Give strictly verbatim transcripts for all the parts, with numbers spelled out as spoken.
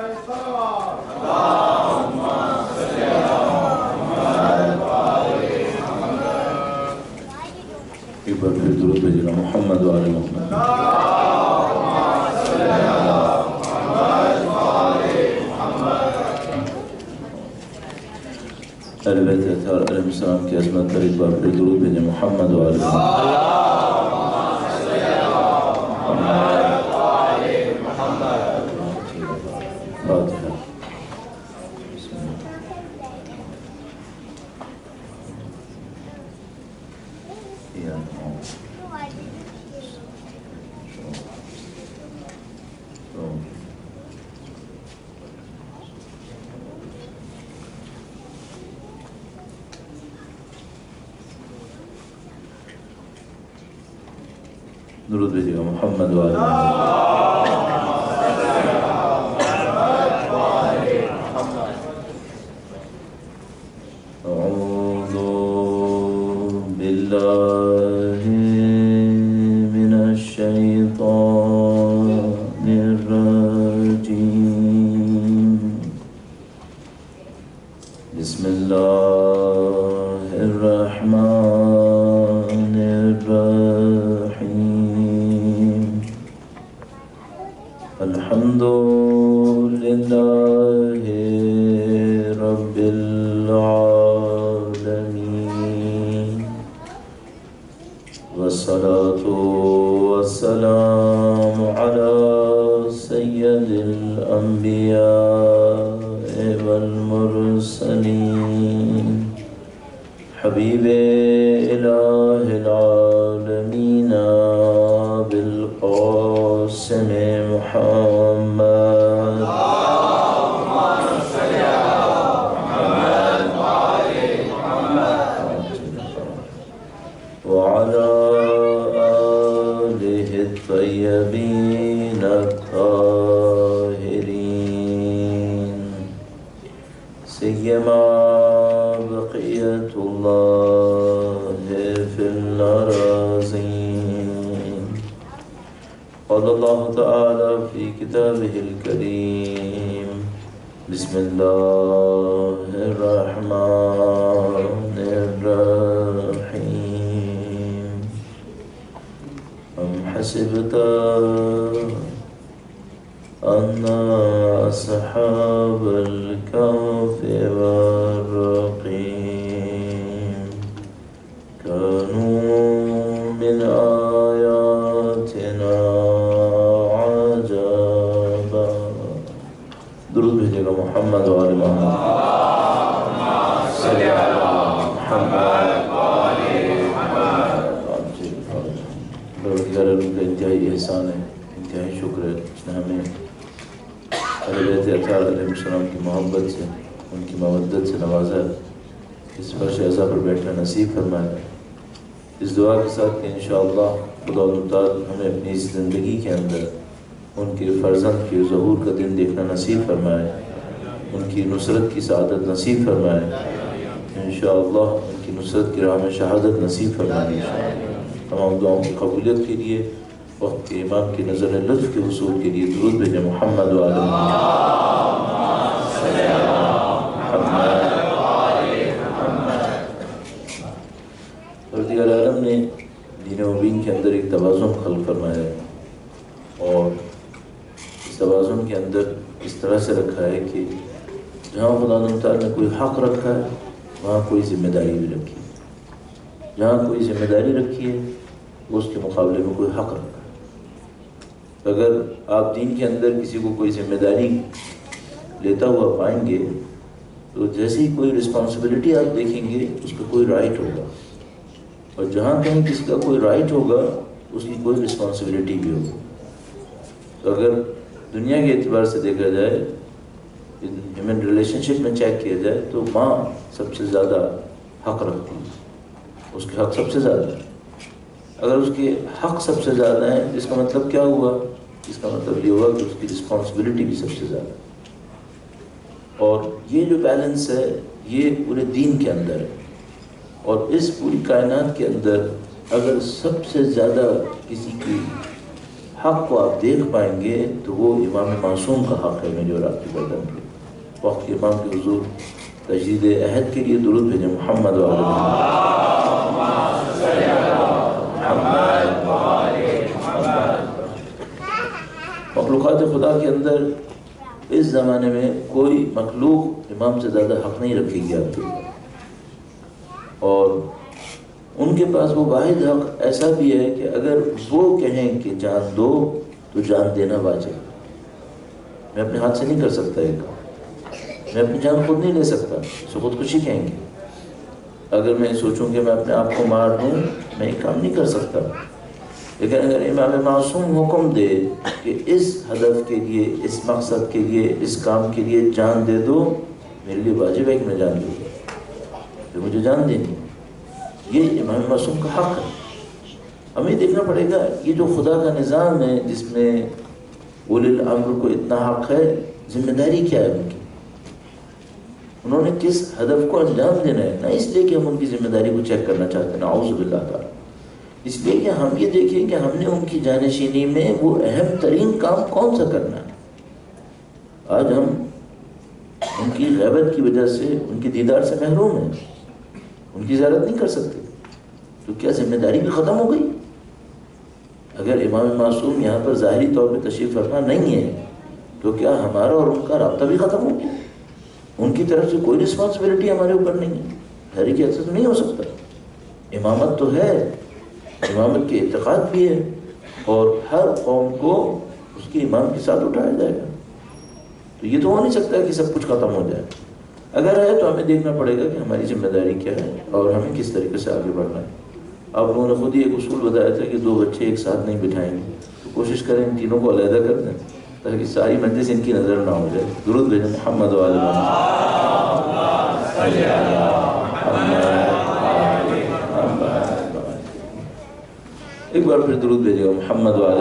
ایک بار پھر درود بھیجنا محمد و آل محمد. اہل بیت اطہار علیہ السلام کی عظمت پر ایک بار پھر درود بھیجیں محمد و آل محمد. فاتحہ. درود بھیجیے گا محمد و آل اعوذ باللہ من الشیطان الرجیم. بسم اللہ الرحمن الرحیم. الحمد للہ رب العالمین والصلاة والسلام علی سید الانبیاء والمرسلین حبیب الہ العالمین بالقاسم محمد. اللهم صل على محمد وعلى آله الطيبين الطاهرين سيما بقية الله في الأراضين. قال الله تعالى في كتابه الكريم بسم الله الرحمن الرحيم. أم حسبت أن أصحاب الكهف والرقيم كانوا من آياتنا عجبا. درود بھیجیے گا محمد و آل محمد. صلی علی محمد و آل محمد. پروردگار کا انتہائی احسان ہے، انتہائی شکر ہے، اس نے ہمیں اہل بیت اطہار علیہ السلام کی محبت سے، ان کی مودت سے نوازا ہے، اس فرش عزا پر بیٹھنا نصیب فرمایا. اس دعا کے ساتھ کہ انشاءاللہ خدا تعالی ہمیں اپنی اس زندگی کے اندر ان کے فرزند کے ظہور کا دن دیکھنا نصیب فرمائے، ان کی نصرت کی سعادت نصیب فرمائے، انشاءاللہ ان کی نصرت کی راہ میں شہادت نصیب فرمائے. تمام دعاؤں کی قبولیت کے لیے، وقت کے امام کی نظر لطف کے حصول کے لیے درود بھیجیں محمد و آل محمد. پروردگار عالم نے دین مبین کے اندر ایک توازن خلق فرمایا ہے، اور اس توازن کے اندر اس طرح سے رکھا ہے کہ جہاں خدا تعالیٰ نے کوئی حق رکھا ہے وہاں کوئی ذمہ داری بھی رکھی ہے. جہاں کوئی ذمہ داری رکھی ہے وہ اس کے مقابلے میں کوئی حق رکھا ہے. اگر آپ دین کے اندر کسی کو کوئی ذمہ داری لیتا ہوا پائیں گے تو جیسے ہی کوئی رسپانسبلٹی آپ دیکھیں گے اس کا کوئی رائٹ ہوگا، اور جہاں کہیں کسی کا کوئی رائٹ ہوگا اس کی کوئی رسپانسبلٹی بھی ہوگی. تو اگر دنیا کے اعتبار سے دیکھا جائے، ہیومن ریلیشن شپ میں چیک کیا جائے تو ماں سب سے زیادہ حق رکھتی ہے، اس کے حق سب سے زیادہ ہے. اگر اس کے حق سب سے زیادہ ہیں اس کا مطلب کیا ہوا؟ اس کا مطلب یہ ہوا کہ اس کی رسپانسبلٹی بھی سب سے زیادہ ہے. اور یہ جو بیلنس ہے یہ پورے دین کے اندر ہے. اور اس پوری کائنات کے اندر اگر سب سے زیادہ کسی کی حق کو آپ دیکھ پائیں گے تو وہ امام معصوم کا حق ہے میری اور آپ کی گردن پہ. وقت کے امام کے حضور تجدید عہد کے لیے درود بھیجیں. محمد و آل مخلوقات خدا کے اندر اس زمانے میں کوئی مخلوق امام سے زیادہ حق نہیں رکھے گی آپ کے، اور ان کے پاس وہ واحد حق ایسا بھی ہے کہ اگر وہ کہیں کہ جان دو تو جان دینا واجب. میں اپنے ہاتھ سے نہیں کر سکتا ایک کام، میں اپنی جان خود نہیں لے سکتا، اسے خودکشی کہیں گے. اگر میں سوچوں کہ میں اپنے آپ کو مار دوں میں یہ کام نہیں کر سکتا. لیکن اگر امام معصوم حکم دے کہ اس ہدف کے لیے، اس مقصد کے لیے، اس کام کے لیے جان دے دو، میرے لیے واجب ہے کہ میں جان دوں، پھر مجھے جان دینی. یہ امام معصوم کا حق ہے. ہمیں دیکھنا پڑے گا یہ جو خدا کا نظام ہے جس میں اولی الامر کو اتنا حق ہے، ذمہ داری کیا ہے ان کی، انہوں نے کس ہدف کو انجام دینا ہے. نہ اس لیے کہ ہم ان کی ذمہ داری کو چیک کرنا چاہتے ہیں، نعوذ باللہ تعالی، اس لیے کہ ہم یہ دیکھیں کہ ہم نے ان کی جانشینی میں وہ اہم ترین کام کون سا کرنا ہے. آج ہم ان کی غیبت کی وجہ سے ان کی دیدار سے محروم ہیں، ان کی زیارت نہیں کر سکتے، تو کیا ذمہ داری بھی ختم ہو گئی؟ اگر امام معصوم یہاں پر ظاہری طور پہ تشریف فرما نہیں ہے تو کیا ہمارا اور ان کا رابطہ بھی ختم ہو گیا؟ ان کی طرف سے کوئی رسپانسبلٹی ہمارے اوپر نہیں ہے، ظاہری کی حیثیت نہیں ہو سکتا. امامت تو ہے، امامت کے اعتقاد بھی ہے، اور ہر قوم کو اس کے امام کے ساتھ اٹھایا جائے گا. تو یہ تو ہو نہیں سکتا کہ سب کچھ ختم ہو جائے. اگر ہے تو ہمیں دیکھنا پڑے گا کہ ہماری ذمہ داری کیا ہے اور ہمیں کس طریقے سے آگے بڑھنا ہے. آپ لوگوں نے خود ہی ایک اصول بتایا تھا کہ دو بچے ایک ساتھ نہیں بٹھائیں گے، تو کوشش کریں ان تینوں کو علیحدہ کر دیں تاکہ ساری مجلس ان کی نظر نہ ہو جائے. درود بھیجیں. محمد و آل محمد. ایک بار پھر درود بھیجے گا. محمد و آل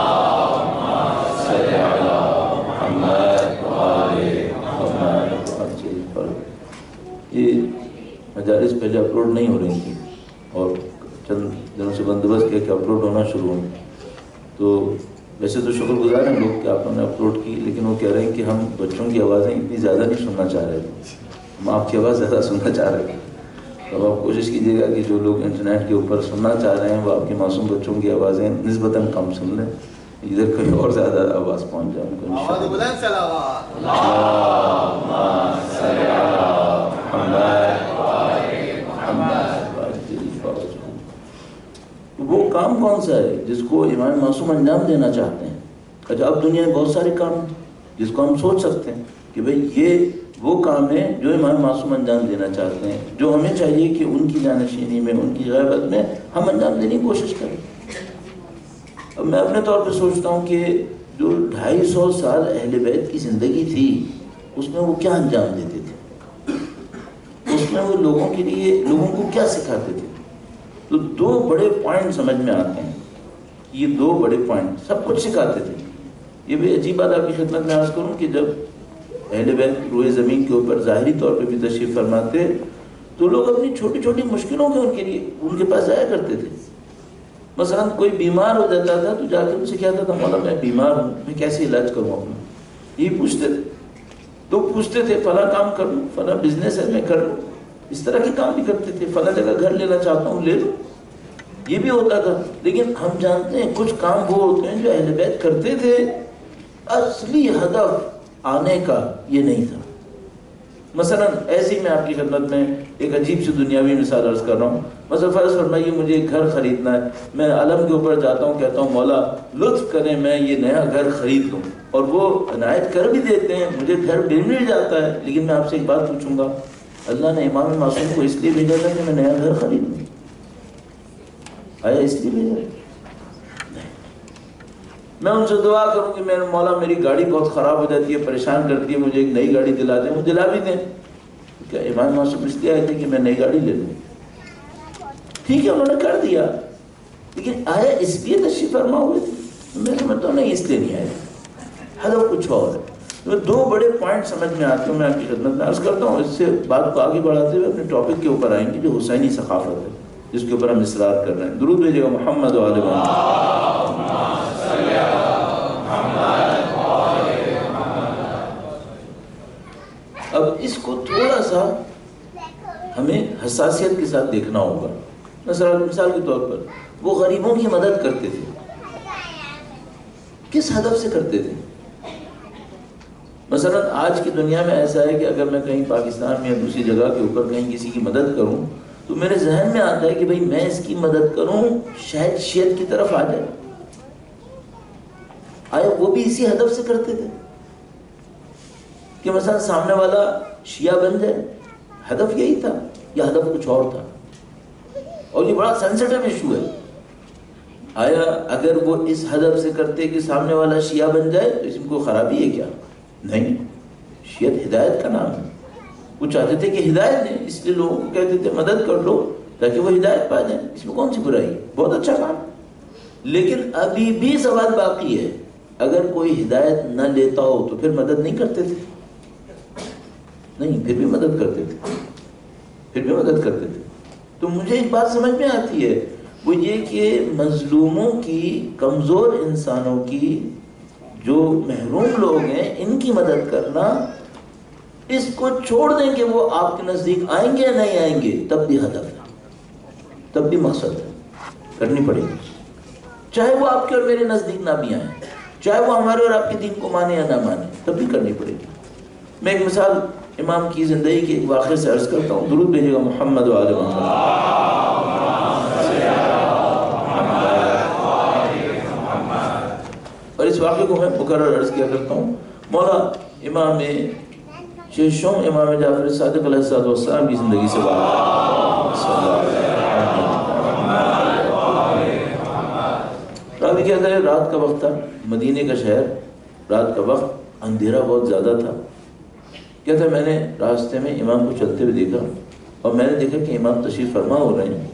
یہ مجالس پہلے اپلوڈ نہیں ہو رہی تھی اور چند دنوں سے بندوبست کیا کہ اپلوڈ ہونا شروع ہوں. تو ویسے تو شکر گزار ہیں لوگ کہ آپ نے اپلوڈ کی، لیکن وہ کہہ رہے ہیں کہ ہم بچوں کی آوازیں اتنی زیادہ نہیں سننا چاہ رہے تھے، ہم آپ کی آواز زیادہ سننا چاہ رہے تھے. تو آپ کوشش کیجیے گا کہ جو لوگ انٹرنیٹ کے اوپر سننا چاہ رہے ہیں وہ آپ کے معصوم بچوں کی آوازیں نسبتاً کم سن لیں، ادھر کوئی اور زیادہ آواز پہنچ جائے ان کو. وہ کام کون سا ہے جس کو امام معصوم انجام دینا چاہتے ہیں؟ اچھا، اب دنیا میں بہت سارے کام ہیں جس کو ہم سوچ سکتے ہیں کہ بھئی یہ وہ کام ہے جو امام معصوم انجام دینا چاہتے ہیں، جو ہمیں چاہیے کہ ان کی جانشینی میں، ان کی غیبت میں ہم انجام دینے کی کوشش کریں. اب میں اپنے طور پہ سوچتا ہوں کہ جو ڈھائی سو سال اہل بیت کی زندگی تھی اس میں وہ کیا انجام دیتے تھے، اس میں وہ لوگوں کے لیے، لوگوں کو کیا سکھاتے تھے. تو دو بڑے پوائنٹ سمجھ میں آتے ہیں، یہ دو بڑے پوائنٹ سب کچھ سکھاتے تھے. یہ بھی عجیب بات آپ کی خدمت میں عرض کروں کہ جب اہل بیت روئے زمین کے اوپر ظاہری طور پہ بھی تشریف فرماتے تو لوگ اپنی چھوٹی چھوٹی مشکلوں کے ان کے لیے ان کے پاس جایا کرتے تھے. مثلا کوئی بیمار ہو جاتا تھا تو جا کے ان سے کہتا تھا مولا میں بیمار ہوں، میں کیسے علاج کروں اپنا، یہ پوچھتے تھے. تو پوچھتے تھے فلاں کام کر لوں، فلاں بزنس ہے میں کر لوں، اس طرح کے کام بھی کرتے تھے. فلاں جگہ گھر لینا چاہتا ہوں لے لوں، یہ بھی ہوتا تھا. لیکن ہم جانتے ہیں کچھ کام وہ ہوتے ہیں جو اہل بیت کرتے تھے، اصلی ہدف آنے کا یہ نہیں تھا. مثلا ایسی میں آپ کی خدمت میں ایک عجیب سی دنیاوی مثال عرض کر رہا ہوں. مثلا فرض فرمائیے مجھے ایک گھر خریدنا ہے، میں علم کے اوپر جاتا ہوں، کہتا ہوں مولا لطف کریں میں یہ نیا گھر خرید لوں، اور وہ عنایت کر بھی دیتے ہیں، مجھے گھر بھی مل جاتا ہے. لیکن میں آپ سے ایک بات پوچھوں گا، اللہ نے امام معصوم کو اس لیے بھیجا تھا کہ میں نیا گھر خرید لوں؟ آیا اس لیے بھیجا؟ میں ان سے دعا کروں کہ میرے مولا میری گاڑی بہت خراب ہو جاتی ہے، پریشان کرتی ہے، مجھے ایک نئی گاڑی دلا دیں، مجھے دلا بھی دیں. کیا امام معصوم اس لیے آئے تھے کہ میں نئی گاڑی لے لوں؟ ٹھیک ہے، انہوں نے کر دیا، لیکن آیا اس لیے تشریف فرما ہوئے تھے؟ میں سمجھتا ہوں نہیں، اس لیے نہیں آئے، ہدف کچھ اور ہے. تو دو بڑے پوائنٹ سمجھ میں آتے ہیں، میں آپ کی خدمت میں عرض کرتا ہوں. اس سے بات کو آگے بڑھاتے ہوئے اپنے ٹاپک کے اوپر آئیں گے جو حسینی ثقافت ہے، جس کے اوپر ہم اصرار کر رہے ہیں. درود بھیجیے گا. محمد و آل محمد. اب اس کو تھوڑا سا ہمیں حساسیت کے ساتھ دیکھنا ہوگا. مثلا مثال کے طور پر وہ غریبوں کی مدد کرتے تھے، کس ہدف سے کرتے تھے؟ مثلا آج کی دنیا میں ایسا ہے کہ اگر میں کہیں پاکستان میں یا دوسری جگہ کے اوپر کہیں کسی کی مدد کروں تو میرے ذہن میں آتا ہے کہ بھئی میں اس کی مدد کروں شاید شیعت کی طرف آ جائے. آیا وہ بھی اسی ہدف سے کرتے تھے کہ مثلا سامنے والا شیعہ بن جائے؟ ہدف یہی تھا یا ہدف کچھ اور تھا؟ اور یہ بڑا سینسٹیو ایشو ہے. آیا اگر وہ اس ہدف سے کرتے کہ سامنے والا شیعہ بن جائے تو اس میں کوئی خرابی ہے کیا؟ نہیں، شیعت ہدایت کا نام ہے. وہ چاہتے تھے کہ ہدایت دیں، اس لیے لوگوں کو کہتے تھے مدد کر لو تاکہ وہ ہدایت پا جائیں. اس میں کون سی برائی؟ بہت اچھا کام. لیکن ابھی بھی سوال باقی ہے، اگر کوئی ہدایت نہ لیتا ہو تو پھر مدد نہیں کرتے تھے؟ نہیں، پھر بھی مدد کرتے تھے، پھر بھی مدد کرتے تھے. تو مجھے ایک بات سمجھ میں آتی ہے، وہ یہ کہ مظلوموں کی، کمزور انسانوں کی، جو محروم لوگ ہیں ان کی مدد کرنا، اس کو چھوڑ دیں کہ وہ آپ کے نزدیک آئیں گے یا نہیں آئیں گے، تب بھی ہدف ہے، تب بھی مقصد ہے، کرنی پڑے گی. چاہے وہ آپ کے اور میرے نزدیک نہ بھی آئیں، چاہے وہ ہمارے اور آپ کے دین کو مانے یا نہ مانے، تب بھی کرنی پڑے گی. میں ایک مثال امام کی زندگی کے ایک واقعے سے عرض کرتا ہوں. درود بھیجے گا محمد و آل محمد. اور اس واقعے کو میں مکرر عرض کیا کرتا ہوں. مولا امام شیشوں امام جعفر صادق علیہ السلام کی زندگی سے بات. راوی کہتا ہے رات کا وقت تھا، مدینے کا شہر، رات کا وقت، اندھیرا بہت زیادہ تھا. کہتا ہے میں نے راستے میں امام کو چلتے ہوئے دیکھا اور میں نے دیکھا کہ امام تشریف فرما ہو رہے ہیں.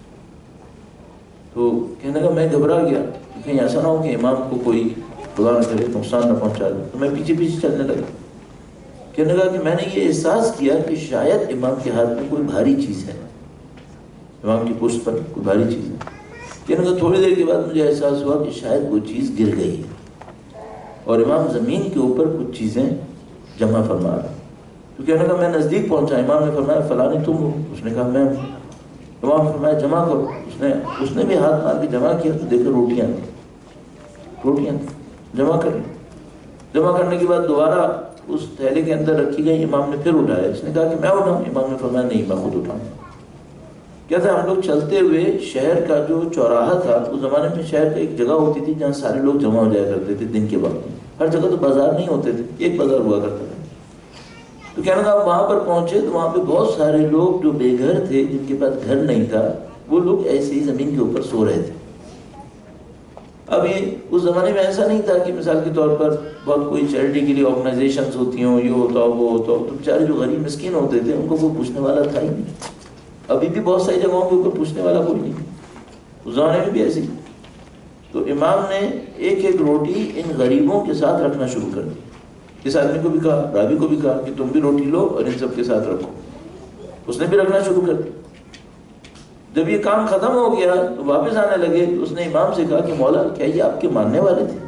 تو کہنے لگا میں گھبرا گیا کہیں ایسا نہ ہو کہ امام کو کوئی خدا نہ کرے نقصان نہ پہنچا دے. تو میں پیچھے پیچھے چلنے لگا. کہنے لگا کہ میں نے یہ احساس کیا کہ شاید امام کے ہاتھ میں کوئی بھاری چیز ہے، امام کی پشت پر کوئی بھاری چیز ہے. کہنے لگا تھوڑی دیر کے بعد مجھے احساس ہوا کہ شاید وہ چیز گر گئی ہے اور امام زمین کے اوپر کچھ چیزیں جمع فرما رہا. تو کہنے لگا میں نزدیک پہنچا. امام نے فرمایا فلاں تم ہو؟ اس نے کہا میں ہوں. امام نے فرمایا جمع کرو. اس نے اس نے بھی ہاتھ مار کے جمع کیا تو دیکھو روٹیاں روٹیاں جمع کر لی. جمع کرنے کے بعد دوبارہ اس تھیلے کے اندر رکھی گئی. امام نے پھر اٹھایا. اس نے کہا کہ میں اٹھاؤں؟ امام نے فرمایا نہیں، میں خود اٹھاؤں. کہتے ہیں ہم لوگ چلتے ہوئے شہر کا جو چوراہا تھا، اس زمانے میں شہر کا ایک جگہ ہوتی تھی جہاں سارے لوگ جمع ہو جایا کرتے تھے دن کے وقت. ہر جگہ تو بازار نہیں ہوتے تھے، ایک بازار ہوا کرتا تھا. تو کہنے لگا وہاں پر پہنچے تو وہاں پہ بہت سارے لوگ جو بے گھر تھے، جن کے پاس گھر نہیں تھا، وہ لوگ ایسے ہی زمین کے اوپر سو رہے تھے. اب یہ اس زمانے میں ایسا نہیں تھا کہ مثال کے طور پر بہت کوئی چیریٹی کے لیے آرگنائزیشنز ہوتی ہوں، یہ ہوتا ہو وہ ہوتا ہو. تو بیچارے جو غریب مسکین ہوتے تھے ان کو کوئی پوچھنے والا تھا ہی نہیں. ابھی بھی بہت ساری جگہوں کے اوپر پوچھنے والا کوئی نہیں. اس زمانے میں بھی ایسے ہی. تو امام نے ایک ایک روٹی ان غریبوں کے ساتھ رکھنا شروع کر دی. اس آدمی کو بھی کہا، راوی کو بھی کہا کہ تم بھی روٹی لو اور ان سب کے ساتھ رکھو. اس نے بھی رکھنا شروع کر دیا. جب یہ کام ختم ہو گیا تو واپس آنے لگے. اس نے امام سے کہا کہ مولا کیا یہ آپ کے ماننے والے تھے؟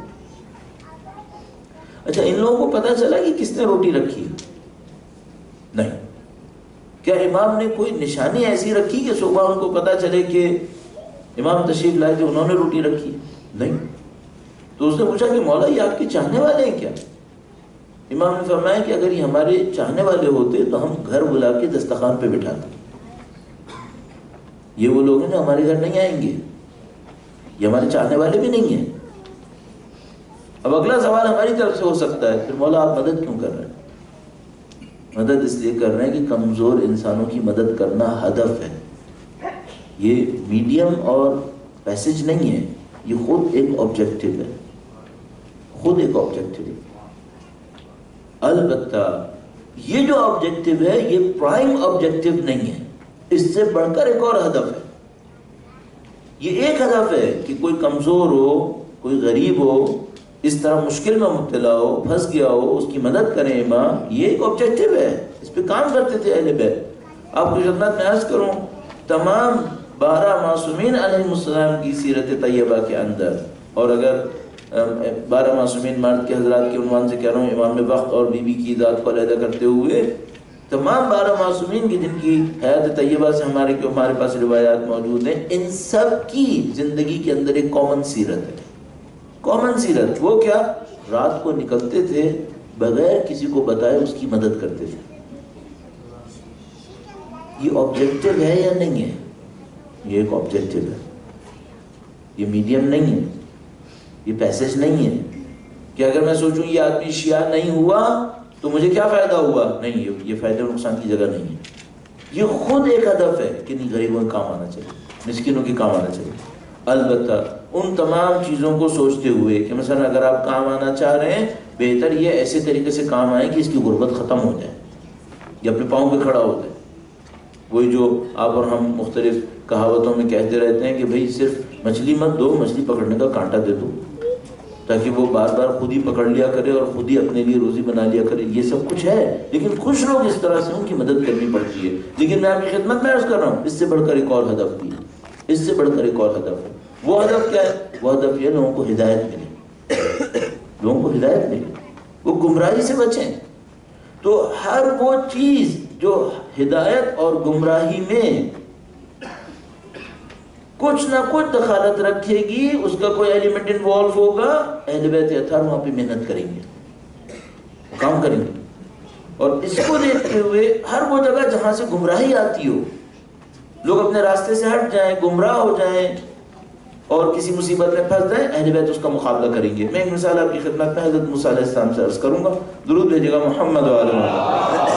اچھا ان لوگوں کو پتا چلا کہ کس نے روٹی رکھی؟ نہیں. کیا امام نے کوئی نشانی ایسی رکھی کہ صبح ان کو پتا چلے کہ امام تشریف لائے تھے انہوں نے روٹی رکھی؟ نہیں. تو اس نے پوچھا کہ مولا یہ آپ کے چاہنے والے ہیں کیا؟ امام نے فرمایا کہ اگر یہ ہمارے چاہنے والے ہوتے تو ہم گھر بلا کے دسترخوان پہ بٹھاتے. یہ وہ لوگ ہیں جو ہمارے گھر نہیں آئیں گے، یہ ہمارے چاہنے والے بھی نہیں ہیں. اب اگلا سوال ہماری طرف سے ہو سکتا ہے پھر مولا آپ مدد کیوں کر رہے ہیں؟ مدد اس لیے کر رہے ہیں کہ کمزور انسانوں کی مدد کرنا ہدف ہے. یہ میڈیم اور پیسج نہیں ہے، یہ خود ایک آبجیکٹو ہے، خود ایک آبجیکٹو ہے. البتہ یہ جو آبجیکٹو ہے یہ پرائم آبجیکٹو نہیں ہے، اس سے بڑھ کر ایک اور ہدف ہے. یہ ایک ہدف ہے کہ کوئی کمزور ہو، کوئی غریب ہو، اس طرح مشکل میں مبتلا ہو، پھنس گیا ہو، اس کی مدد کریں امام. یہ ایک آبجیکٹو ہے، اس پہ کام کرتے تھے اہل بیت. آپ کو خدمت میں عرض کروں تمام بارہ معصومین علیہ السلام کی سیرت طیبہ کے اندر، اور اگر بارہ معصومین مرد کے حضرات کے عنوان سے کہہ رہا ہوں، امام وقت اور بی بی کی ذات کو علیحدہ کرتے ہوئے تمام بارہ معصومین کی جن کی حیات طیبہ سے ہمارے کے ہمارے پاس روایات موجود ہیں، ان سب کی زندگی کے اندر ایک کامن سیرت ہے. کامن سیرت وہ کیا؟ رات کو نکلتے تھے، بغیر کسی کو بتائے اس کی مدد کرتے تھے. یہ آبجیکٹو ہے یا نہیں ہے؟ یہ ایک آبجیکٹو ہے، یہ میڈیم نہیں ہے، یہ پیسج نہیں ہے کہ اگر میں سوچوں یہ آدمی شیعہ نہیں ہوا تو مجھے کیا فائدہ ہوا. نہیں، یہ فائدہ و نقصان کی جگہ نہیں ہے. یہ خود ایک ہدف ہے کہ نہیں، غریبوں کے کام آنا چاہیے، مسکینوں کے کام آنا چاہیے. البتہ ان تمام چیزوں کو سوچتے ہوئے کہ مثلا اگر آپ کام آنا چاہ رہے ہیں، بہتر یہ ایسے طریقے سے کام آئے کہ اس کی غربت ختم ہو جائے یا اپنے پاؤں پہ کھڑا ہو جائے. وہی جو آپ اور ہم مختلف کہاوتوں میں کہتے رہتے ہیں کہ بھئی صرف مچھلی مت دو، مچھلی پکڑنے کا کانٹا دے دو، تاکہ وہ بار بار خود ہی پکڑ لیا کرے اور خود ہی اپنے لیے روزی بنا لیا کرے. یہ سب کچھ ہے، لیکن کچھ لوگ اس طرح سے ان کی مدد کرنی پڑتی ہے. لیکن میں آپ کی خدمت میں عرض کر رہا ہوں، اس سے بڑھ کر ایک اور ہدف بھی ہے، اس سے بڑھ کر ایک اور ہدف ہے. وہ ہدف کیا ہے؟ وہ ہدف یہ لوگوں کو ہدایت ملے، لوگوں کو ہدایت ملے، وہ گمراہی سے بچیں. تو ہر وہ چیز جو ہدایت اور گمراہی میں کچھ نہ کچھ دخالت رکھے گی، اس کا کوئی ایلیمنٹ انوالو ہوگا، اہل بیت اطہار وہاں پہ محنت کریں گے، کام کریں گے. اور اس کو دیکھتے ہوئے ہر وہ جگہ جہاں سے گمراہی آتی ہو، لوگ اپنے راستے سے ہٹ جائیں، گمراہ ہو جائیں اور کسی مصیبت میں پھنس جائیں، اہل بیت اس کا مقابلہ کریں گے. میں ایک مثال آپ کی خدمت میں حضرت موسیٰ علیہ السلام سے عرض کروں گا. درود بھیجیے گا محمد و آل محمد.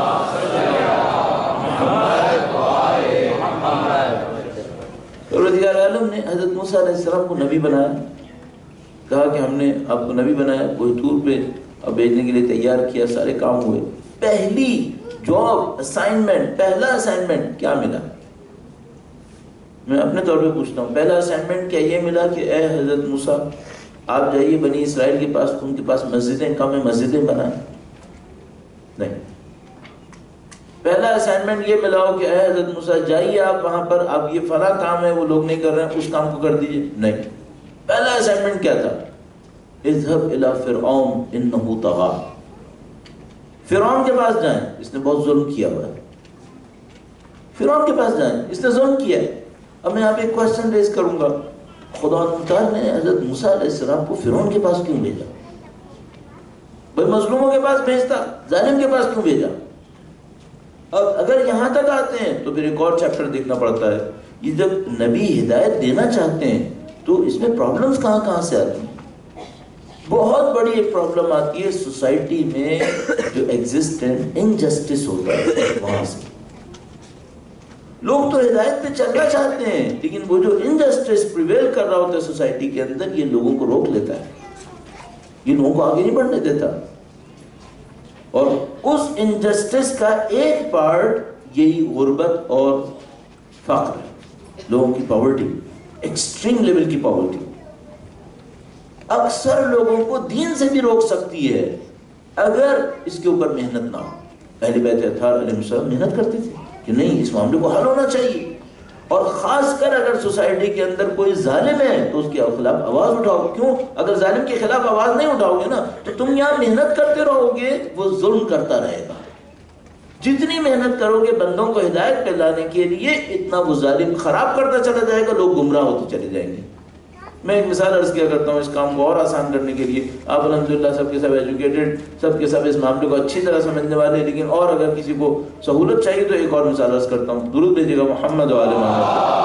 پروردگار عالم نے حضرت موسیٰ علیہ السلام کو نبی بنایا، کہا کہ ہم نے آپ کو نبی بنایا، کوئی طور پہ اب بھیجنے کے لیے تیار کیا، سارے کام ہوئے. پہلی جاب اسائنمنٹ، پہلا اسائنمنٹ کیا ملا؟ میں اپنے طور پہ پوچھتا ہوں، پہلا اسائنمنٹ کیا یہ ملا کہ اے حضرت موسیٰ آپ جائیے بنی اسرائیل کے پاس، ان کے پاس مسجدیں کم ہیں، مسجدیں بنائیں؟ نہیں. پہلا اسائنمنٹ یہ ملا ہو کہ اے حضرت موسیٰ جائیے آپ وہاں پر، آپ یہ فلاں کام ہے وہ لوگ نہیں کر رہے ہیں، اس کام کو کر دیجئے؟ نہیں. پہلا اسائنمنٹ کیا تھا؟ اذهب الى فرعون انه طغى. فرعون کے پاس جائیں، اس نے بہت ظلم کیا ہوا ہے. فرعون کے پاس جائیں، اس نے ظلم کیا ہے. اب میں آپ ایک کوشچن ریز کروں گا، خدا مختار نے حضرت موسیٰ علیہ السلام کو فرعون کے پاس کیوں بھیجا؟ بھائی مظلوموں کے پاس بھیجتا، ظالم کے پاس کیوں بھیجا؟ اب اگر یہاں تک آتے ہیں تو پھر ایک اور چیپٹر دیکھنا پڑتا ہے. یہ جب نبی ہدایت دینا چاہتے ہیں تو اس میں پرابلمز کہاں کہاں سے آتی ہیں؟ بہت بڑی ایک پرابلم آتی ہے سوسائٹی میں، جو ایگزسٹنٹ انجسٹس ہوتا ہے وہاں سے. لوگ تو ہدایت پہ چلنا چاہتے ہیں، لیکن وہ جو انجسٹس پریویل کر رہا ہوتا ہے سوسائٹی کے اندر، یہ لوگوں کو روک لیتا ہے، یہ لوگوں کو آگے نہیں بڑھنے دیتا. اور اس انجسٹس کا ایک پارٹ یہی غربت اور فقر ہے، لوگوں کی پاورٹی، ایکسٹریم لیول کی پاورٹی. اکثر لوگوں کو دین سے بھی روک سکتی ہے اگر اس کے اوپر محنت نہ ہو. اہل بیت اطہار علیہ السلام محنت کرتے تھے کہ نہیں اس معاملے کو حل ہونا چاہیے، اور خاص کر اگر سوسائٹی کے اندر کوئی ظالم ہے تو اس کے خلاف آواز اٹھاؤ. کیوں؟ اگر ظالم کے خلاف آواز نہیں اٹھاؤ گے نا تو تم یہاں محنت کرتے رہو گے، وہ ظلم کرتا رہے گا. جتنی محنت کرو گے بندوں کو ہدایت پہ لانے کے لیے، اتنا وہ ظالم خراب کرتا چلا جائے گا، لوگ گمراہ ہوتے چلے جائیں گے. میں ایک مثال عرض کیا کرتا ہوں اس کام کو اور آسان کرنے کے لیے. آپ الحمدللہ سب کے سب ایجوکیٹڈ، سب کے سب اس معاملے کو اچھی طرح سمجھنے والے، لیکن اور اگر کسی کو سہولت چاہیے تو ایک اور مثال عرض کرتا ہوں. درود بھیجیے گا محمد و آل محمد.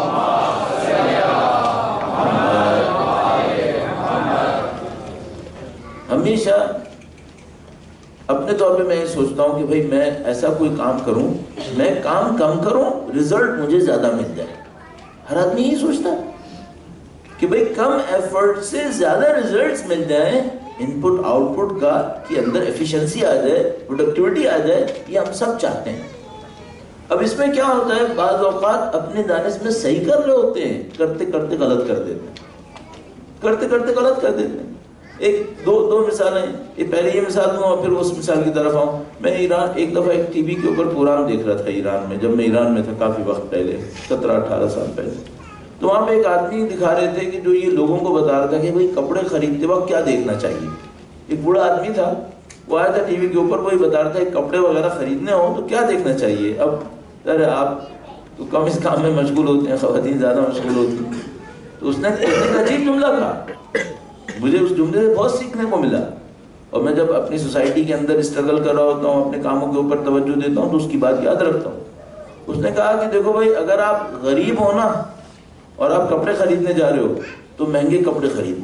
ہمیشہ اپنے طور پہ میں یہ سوچتا ہوں کہ بھئی میں ایسا کوئی کام کروں، میں کام کم کروں، رزلٹ مجھے زیادہ مل جائے. ہر آدمی یہی سوچتا ہے کہ بھئی کم ایفرٹ سے زیادہ ریزلٹس مل جائیں، ان پٹ آؤٹ پٹ کا کہ اندر ایفیشنسی آ جائے، پروڈکٹیوٹی آ جائے، یہ ہم سب چاہتے ہیں. اب اس میں کیا ہوتا ہے، بعض اوقات اپنے دانش میں صحیح کر رہے ہوتے ہیں، کرتے کرتے غلط کر دیتے ہیں، کرتے کرتے غلط کر دیتے ہیں. ایک دو دو مثالیں، یہ پہلے یہ مثال دوں اور پھر اس مثال کی طرف آؤں. میں ایران ایک دفعہ ایک ٹی وی کے اوپر پروگرام دیکھ رہا تھا ایران میں، جب میں ایران میں تھا کافی وقت پہلے، سترہ اٹھارہ سال پہلے. تو وہاں پہ ایک آدمی دکھا رہے تھے کہ جو یہ لوگوں کو بتا رہا تھا کہ بھائی کپڑے خریدتے وقت کیا دیکھنا چاہیے. ایک بوڑھا آدمی تھا, وہ آیا تھا ٹی وی کے اوپر, وہی بتا رہا تھا کہ کپڑے وغیرہ خریدنے ہوں تو کیا دیکھنا چاہیے. اب ارے آپ تو کم اس کام میں مشغول ہوتے ہیں, خواتین زیادہ مشغول ہوتی ہیں. تو اس نے ایک عجیب جملہ کہا, مجھے اس جملے سے بہت سیکھنے کو ملا. اور میں جب اپنی سوسائٹی کے اندر اسٹرگل کر رہا ہوتا ہوں, اپنے کاموں کے اوپر توجہ دیتا ہوں, تو اس کی بات یاد رکھتا ہوں. اس نے کہا کہ دیکھو بھائی, اگر آپ غریب ہو نا اور آپ کپڑے خریدنے جا رہے ہو تو مہنگے کپڑے خریدنا.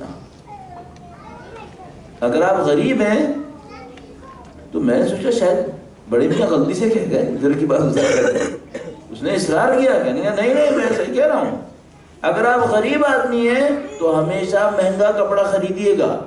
اگر آپ غریب ہیں تو میں نے سوچا شاید بڑے میاں غلطی سے کہہ گئے, ادھر کی بات ادھر کر گئے. اس نے اصرار کیا, کہنے کا نہیں نہیں میں صحیح کہہ رہا ہوں, اگر آپ غریب آدمی ہیں تو ہمیشہ مہنگا کپڑا خریدیے گا.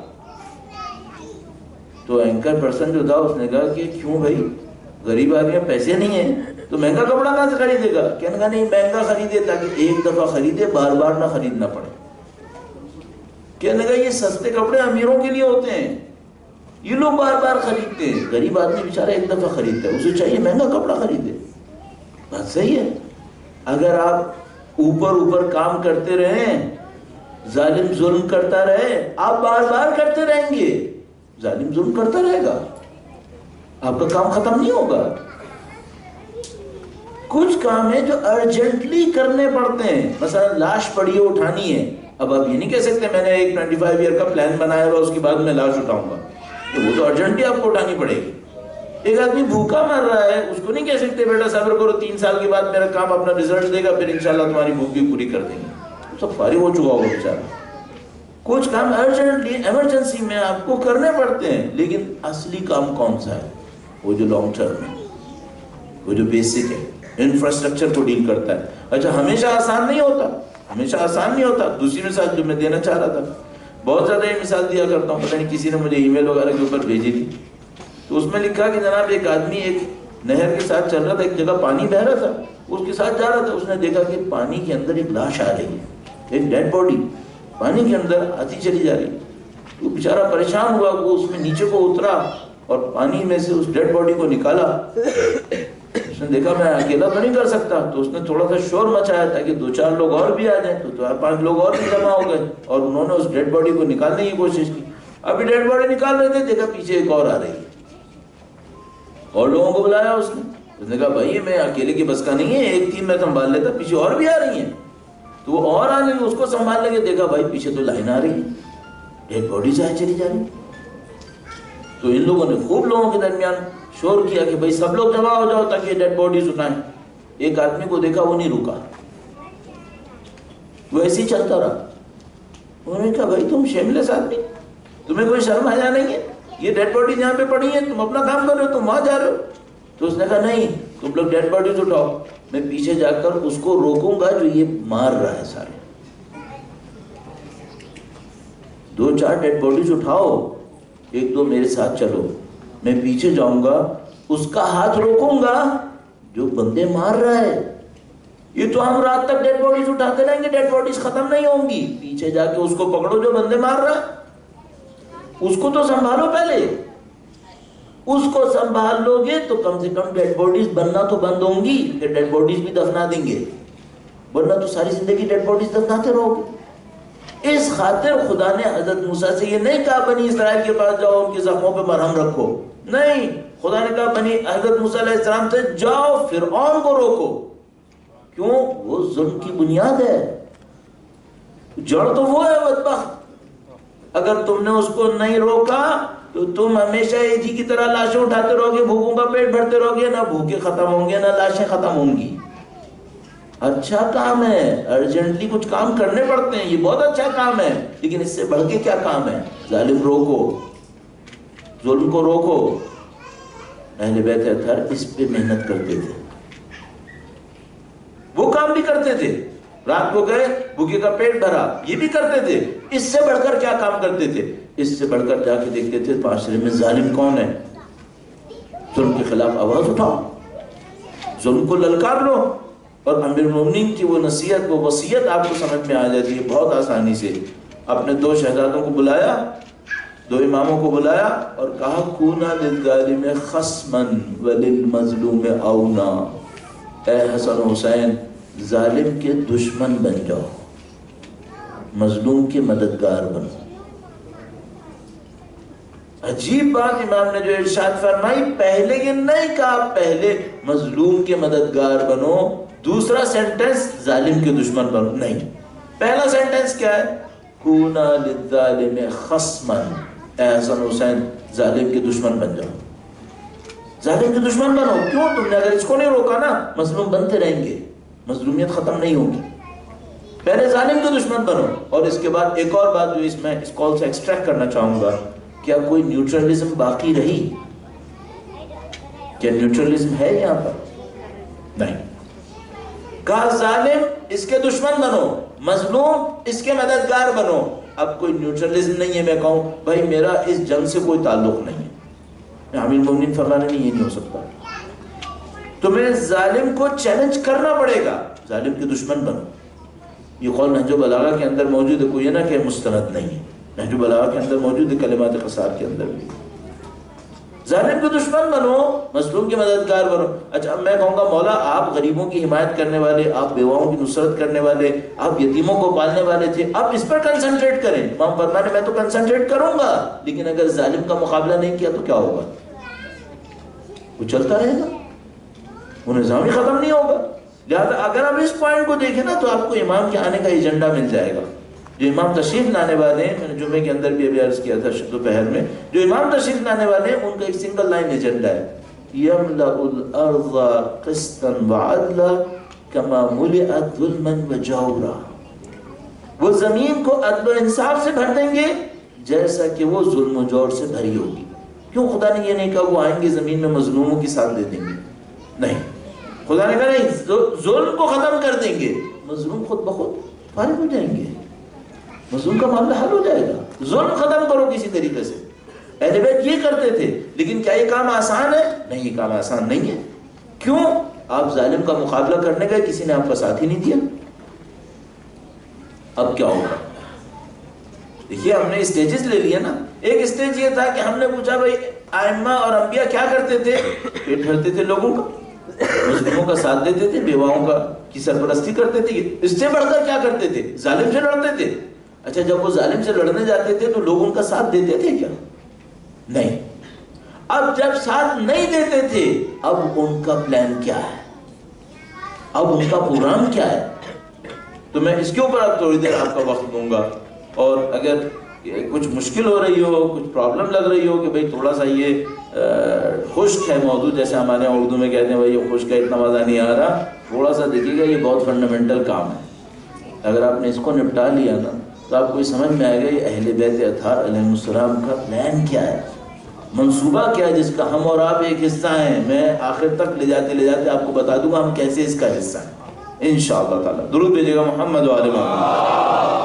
تو اینکر پرسن جو تھا اس نے کہا کہ کیوں بھائی, غریب آدمی پیسے نہیں ہیں تو مہنگا کپڑا کہاں سے خریدے گا. کہنے کا نہیں, مہنگا خریدے تاکہ ایک دفعہ خریدے, بار بار نہ خریدنا پڑے. کہنے کا یہ سستے کپڑے امیروں کے لیے ہوتے ہیں, یہ لوگ بار بار خریدتے ہیں, غریب آدمی بیچارہ ایک دفعہ خریدتا ہے, اسے چاہیے مہنگا کپڑا خریدے. بات صحیح ہے. اگر آپ اوپر اوپر کام کرتے رہیں, ظالم ظلم کرتا رہے, آپ بار بار کرتے رہیں گے, ظالم ظلم کرتا رہے گا, آپ کا کام ختم نہیں ہوگا. کچھ کام ہیں جو ارجنٹلی کرنے پڑتے ہیں, مثلا لاش پڑی ہے اٹھانی ہے. اب آپ یہ نہیں کہہ سکتے میں نے ایک ٹوینٹی فائیو ایئر کا پلان بنایا ہوا اس کے بعد میں لاش اٹھاؤں گا, تو وہ تو ارجنٹلی آپ کو اٹھانی پڑے گی. ایک آدمی بھوکا مر رہا ہے, اس کو نہیں کہہ سکتے بیٹا صبر کرو, تین سال کے بعد میرا کام اپنا رزلٹ دے گا, پھر انشاءاللہ تمہاری بھوک بھی پوری کر دیں گے. سب فارغ ہو چکا ہوگا بیچارہ. کچھ کام ارجنٹلی ایمرجنسی میں آپ کو کرنے پڑتے ہیں, لیکن اصلی کام کون سا ہے؟ وہ جو لانگ ٹرم ہے, وہ جو بیسک ہے, انفراسٹرکچر کو ڈیل کرتا ہے. اچھا ہمیشہ آسان نہیں ہوتا, ہمیشہ آسان نہیں ہوتا. دوسری مثال جو میں دینا چاہ رہا تھا, بہت زیادہ یہ مثال دیا کرتا ہوں, پتہ نہیں کسی نے مجھے ای میل وغیرہ کے اوپر بھیجی تھی, تو اس میں لکھا کہ جناب ایک آدمی ایک نہر کے ساتھ چل رہا تھا, ایک جگہ پانی بہ رہا تھا, اس کے ساتھ جا رہا تھا. اس نے دیکھا کہ پانی کے اندر ایک لاش آ رہی ہے, ایک ڈیڈ باڈی پانی کے اندر آتی چلی جا رہی. تو بیچارہ پریشان ہوا, وہ اس میں نیچے کو اترا اور پانی میں سے اس ڈیڈ باڈی کو نکالا. اس نے دیکھا میں اکیلا تو نہیں کر سکتا, تو اس نے تھوڑا سا شور مچایا تاکہ دو چار لوگ اور بھی آ جائیں. تو چار پانچ لوگ اور بھی جمع ہو گئے اور انہوں نے اس ڈیڈ باڈی کو نکالنے کی کوشش کی. ابھی ڈیڈ باڈی نکال رہے تھے, دیکھا پیچھے ایک اور آ رہی ہے, اور لوگوں کو بلایا اس نے. اس نے کہا بھائی میں اکیلے کی بس کا نہیں ہے, ایک تین میں سنبھال لیتا, پیچھے اور بھی آ رہی ہیں. تو وہ اور آنے لگے, اس کو سنبھال لگے, دیکھا بھائی پیچھے تو لائن آ رہی ہے, ڈیڈ باڈی چاہے چلی جا رہی. تو ان لوگوں نے خوب لوگوں کے درمیان شور کیا کہ بھائی سب لوگ جمع ہو جاؤ تاکہ یہ ڈیڈ باڈیز اٹھائیں. ایک آدمی کو دیکھا, وہ نہیں رکا, وہ ایسے ہی چلتا رہا. انہوں نے کہا بھائی تم شیملیس آدمی, تمہیں کوئی شرم حیا نہیں ہے, یہ ڈیڈ باڈیز یہاں پہ پڑی ہیں, تم اپنا کام کر رہے ہو, تم وہاں جا رہے ہو. تو اس نے کہا نہیں, تم لوگ ڈیڈ باڈیز اٹھاؤ, میں پیچھے جا کر اس کو روکوں گا جو یہ مار رہا ہے. سارے دو چار ڈیڈ باڈیز اٹھاؤ, ایک دو میرے ساتھ چلو, میں پیچھے جاؤں گا, اس کا ہاتھ روکوں گا جو بندے مار رہا ہے. یہ تو ہم رات تک ڈیڈ باڈیز اٹھاتے رہیں گے, ڈیڈ باڈیز ختم نہیں ہوں گی. پیچھے جا کے اس کو پکڑو جو بندے مار رہا ہے, اس کو تو سنبھالو پہلے. اس کو سنبھال لو گے تو کم سے کم ڈیڈ باڈیز بننا تو بند ہوں گی, پھر ڈیڈ باڈیز بھی دفنا دیں گے, ورنہ تو ساری زندگی ڈیڈ باڈیز دفناتے رہو گے. اس خاطر خدا نے حضرت موسیٰ سے یہ نہیں کہا بنی اسرائیل کے پاس جاؤ ان کے زخموں پہ مرہم رکھو, نہیں. خدا نے کہا بنی حضرت موسیٰ علیہ السلام سے جاؤ فرعون کو روکو. کیوں؟ وہ ظلم کی بنیاد ہے, جڑ تو وہ ہے بدبخت. اگر تم نے اس کو نہیں روکا تو تم ہمیشہ ایک ہی کی طرح لاشیں اٹھاتے رہو گے, بھوکوں کا پیٹ بھرتے رہو گے, نہ بھوکے ختم ہوں گے نہ لاشیں ختم ہوں گی. اچھا کام ہے, ارجنٹلی کچھ کام کرنے پڑتے ہیں, یہ بہت اچھا کام ہے, لیکن اس سے بڑھ کے کیا کام ہے؟ ظالم روکو, ظلم کو روکو. اہل بیت اطہر اس پہ محنت کرتے تھے, وہ کام بھی کرتے تھے. رات کو گئے, بھوکے کا پیٹ بھرا, یہ بھی کرتے تھے. اس سے بڑھ کر کیا کام کرتے تھے؟ اس سے بڑھ کر جا کے دیکھتے تھے معاشرے میں ظالم کون ہے, ظلم کے خلاف آواز اٹھاؤ, ظلم کو للکار لو. اور امیر المومنین کی وہ نصیحت, وہ وصیت آپ کو سمجھ میں آ جاتی ہے بہت آسانی سے. اپنے دو شہزادوں کو بلایا, دو اماموں کو بلایا اور کہا کونا للظالم خصما وللمظلوم اونا, اے حسن و حسین ظالم کے دشمن بن جاؤ, مظلوم کے مددگار بنو۔ عجیب بات امام نے جو ارشاد فرمائی، پہلے یہ نہیں کہا پہلے مظلوم کے مددگار بنو، دوسرا سینٹنس ظالم کے دشمن بنو، نہیں، پہلا سینٹنس کیا ہے؟ کونا للظالم خصما، اے حسن حسین ظالم کے دشمن بن جاؤ، ظالم کے دشمن بنو۔ کیوں؟ تم نے اگر اس کو نہیں روکا نا، مظلوم بنتے رہیں گے، مظلومیت ختم نہیں ہوگی۔ پہلے ظالم کے دشمن بنو۔ اور اس کے بعد ایک اور بات جو اس میں اس کال سے ایکسٹریکٹ کرنا چاہوں گا، کیا کوئی نیوٹرلزم باقی رہی؟ کیا نیوٹرلزم ہے یہاں پر؟ نہیں۔ کہا ظالم اس کے دشمن بنو، مظلوم اس کے مددگار بنو۔ اب کوئی نیوٹرلزم نہیں ہے، میں کہوں بھائی میرا اس جنگ سے کوئی تعلق نہیں ہے، امیر المومنین فرمانے نہیں، یہ نہیں ہو سکتا۔ تمہیں ظالم کو چیلنج کرنا پڑے گا، ظالم کے دشمن بنو۔ یہ قول نہج البلاغہ کے اندر موجود ہے، کوئی یہ نہ کہ مستند نہیں ہے، نہج البلاغہ کے اندر موجود ہے، کلمات قصار کے اندر بھی۔ ظالم کے دشمن بنو، مظلوم کے مددگار بنو۔ اچھا اب میں کہوں گا مولا آپ غریبوں کی حمایت کرنے والے، آپ بیواؤں کی نصرت کرنے والے، آپ یتیموں کو پالنے والے تھے، آپ اس پر کنسنٹریٹ کریں۔ امام فرمانے میں تو کنسنٹریٹ کروں گا، لیکن اگر ظالم کا مقابلہ نہیں کیا تو کیا ہوگا؟ وہ چلتا رہے گا، وہ نظام ہی ختم نہیں ہوگا۔ لہٰذا اگر آپ اس پوائنٹ کو دیکھیں نا تو آپ کو امام کے آنے کا ایجنڈا مل جائے گا۔ جو امام تشریف لانے والے ہیں، میں نے جمعے کے اندر بھی ابھی عرض کیا تھا دوپہر میں، جو امام تشریف لانے والے ہیں ان کا ایک سنگل لائن ایجنڈا ہے، یملأ الارض قسطا وعدلا کما ملئت ظلما وجورا۔ وہ زمین کو عدل و انصاف سے بھر دیں گے جیسا کہ وہ ظلم و جور سے بھری ہوگی۔ کیوں خدا نے یہ نہیں کہا وہ آئیں گے زمین میں مظلوموں کی ساتھ دے دیں گے؟ نہیں، خدا نے کہا نہیں، ظلم کو ختم کر دیں گے، مظلوم خود بخود فارغ ہو جائیں گے، مظلوم کا معاملہ حل ہو جائے گا۔ ظلم ختم کرو کسی طریقے سے۔ اہل بیت یہ کرتے تھے، لیکن کیا یہ کام آسان ہے؟ نہیں، یہ کام آسان نہیں ہے۔ کیوں؟ آپ ظالم کا مقابلہ کرنے گئے، کسی نے آپ کا ساتھ ہی نہیں دیا۔ اب کیا ہوگا؟ دیکھیے ہم نے اسٹیجز لے لیا نا۔ ایک اسٹیج یہ تھا کہ ہم نے پوچھا بھائی ائمہ اور انبیاء کیا کرتے تھے؟ پیٹ بھرتے تھے لوگوں کا، مظلوموں کا ساتھ دیتے تھے، بیواؤں کا کی سرپرستی کرتے تھے۔ اس سے بڑھ کر کیا کرتے تھے؟ ظالم سے لڑتے تھے۔ اچھا جب وہ ظالم سے لڑنے جاتے تھے تو لوگ ان کا ساتھ دیتے تھے کیا؟ نہیں۔ اب جب ساتھ نہیں دیتے تھے، اب ان کا پلان کیا ہے؟ اب ان کا پروگرام کیا ہے؟ تو میں اس کے اوپر اب تھوڑی دیر آپ کا وقت دوں گا، اور اگر کچھ مشکل ہو رہی ہو، کچھ پرابلم لگ رہی ہو کہ بھئی تھوڑا سا یہ خشک ہے موضوع، جیسے ہمارے یہاں اردو میں کہتے ہیں بھئی یہ خشک ہے، اتنا مزہ نہیں آ رہا، تھوڑا سا دیکھیے گا، یہ بہت فنڈامنٹل کام ہے۔ اگر آپ نے اس کو نپٹا لیا نا تو آپ کو یہ سمجھ میں آئے گا یہ اہل بیت اطہار علیہ السلام کا پلان کیا ہے، منصوبہ کیا ہے، جس کا ہم اور آپ ایک حصہ ہیں۔ میں آخر تک لے جاتے لے جاتے آپ کو بتا دوں گا ہم کیسے اس کا حصہ ہیں انشاءاللہ تعالی۔ درود بھیجیے گا محمد و آل محمد۔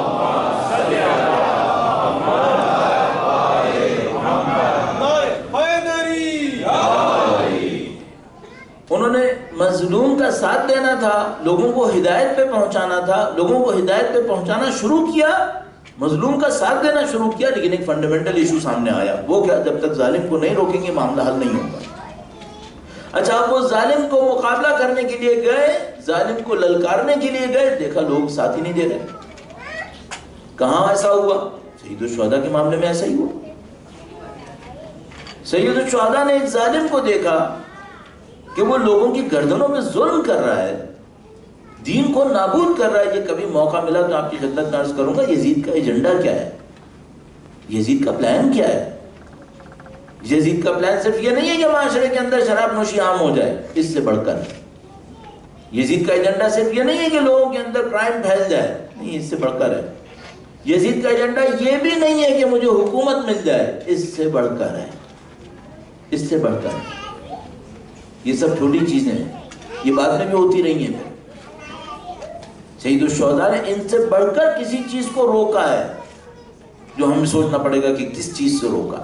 انہوں نے مظلوم کا ساتھ دینا تھا، لوگوں کو ہدایت پہ پہنچانا تھا، لوگوں کو ہدایت پہ پہنچانا شروع کیا، مظلوم کا ساتھ دینا شروع کیا، لیکن ایک فنڈامنٹل ایشو سامنے آیا، وہ کیا؟ جب تک ظالم کو نہیں روکیں گے معاملہ حل نہیں ہوگا۔ اچھا اب وہ ظالم کو مقابلہ کرنے کے لیے گئے، ظالم کو للکارنے کے لیے گئے، دیکھا لوگ ساتھ ہی نہیں دے رہے۔ کہاں ایسا ہوا؟ سید الشہداء کے معاملے میں ایسا ہی ہوا۔ سید الشہداء نے ایک ظالم کو دیکھا کہ وہ لوگوں کی گردنوں میں ظلم کر رہا ہے، دین کو نابود کر رہا ہے۔ یہ کبھی موقع ملا تو آپ کی خدمت میں عرض کروں گا یزید کا ایجنڈا کیا ہے، یزید کا پلان کیا ہے۔ یزید کا پلان صرف یہ نہیں ہے کہ معاشرے کے اندر شراب نوشی عام ہو جائے، اس سے بڑھ کر یزید کا ایجنڈا صرف یہ نہیں ہے کہ لوگوں کے اندر کرائم پھیل جائے، نہیں، اس سے بڑھ کر ہے۔ یزید کا ایجنڈا یہ بھی نہیں ہے کہ مجھے حکومت مل جائے، اس سے بڑھ کر ہے، اس سے بڑھ کر ہے۔ یہ سب چھوٹی چیزیں ہیں، یہ بعد میں بھی ہوتی رہی ہیں۔ سید الشہداء نے ان سے بڑھ کر کسی چیز کو روکا ہے، جو ہمیں سوچنا پڑے گا کہ کس چیز سے روکا۔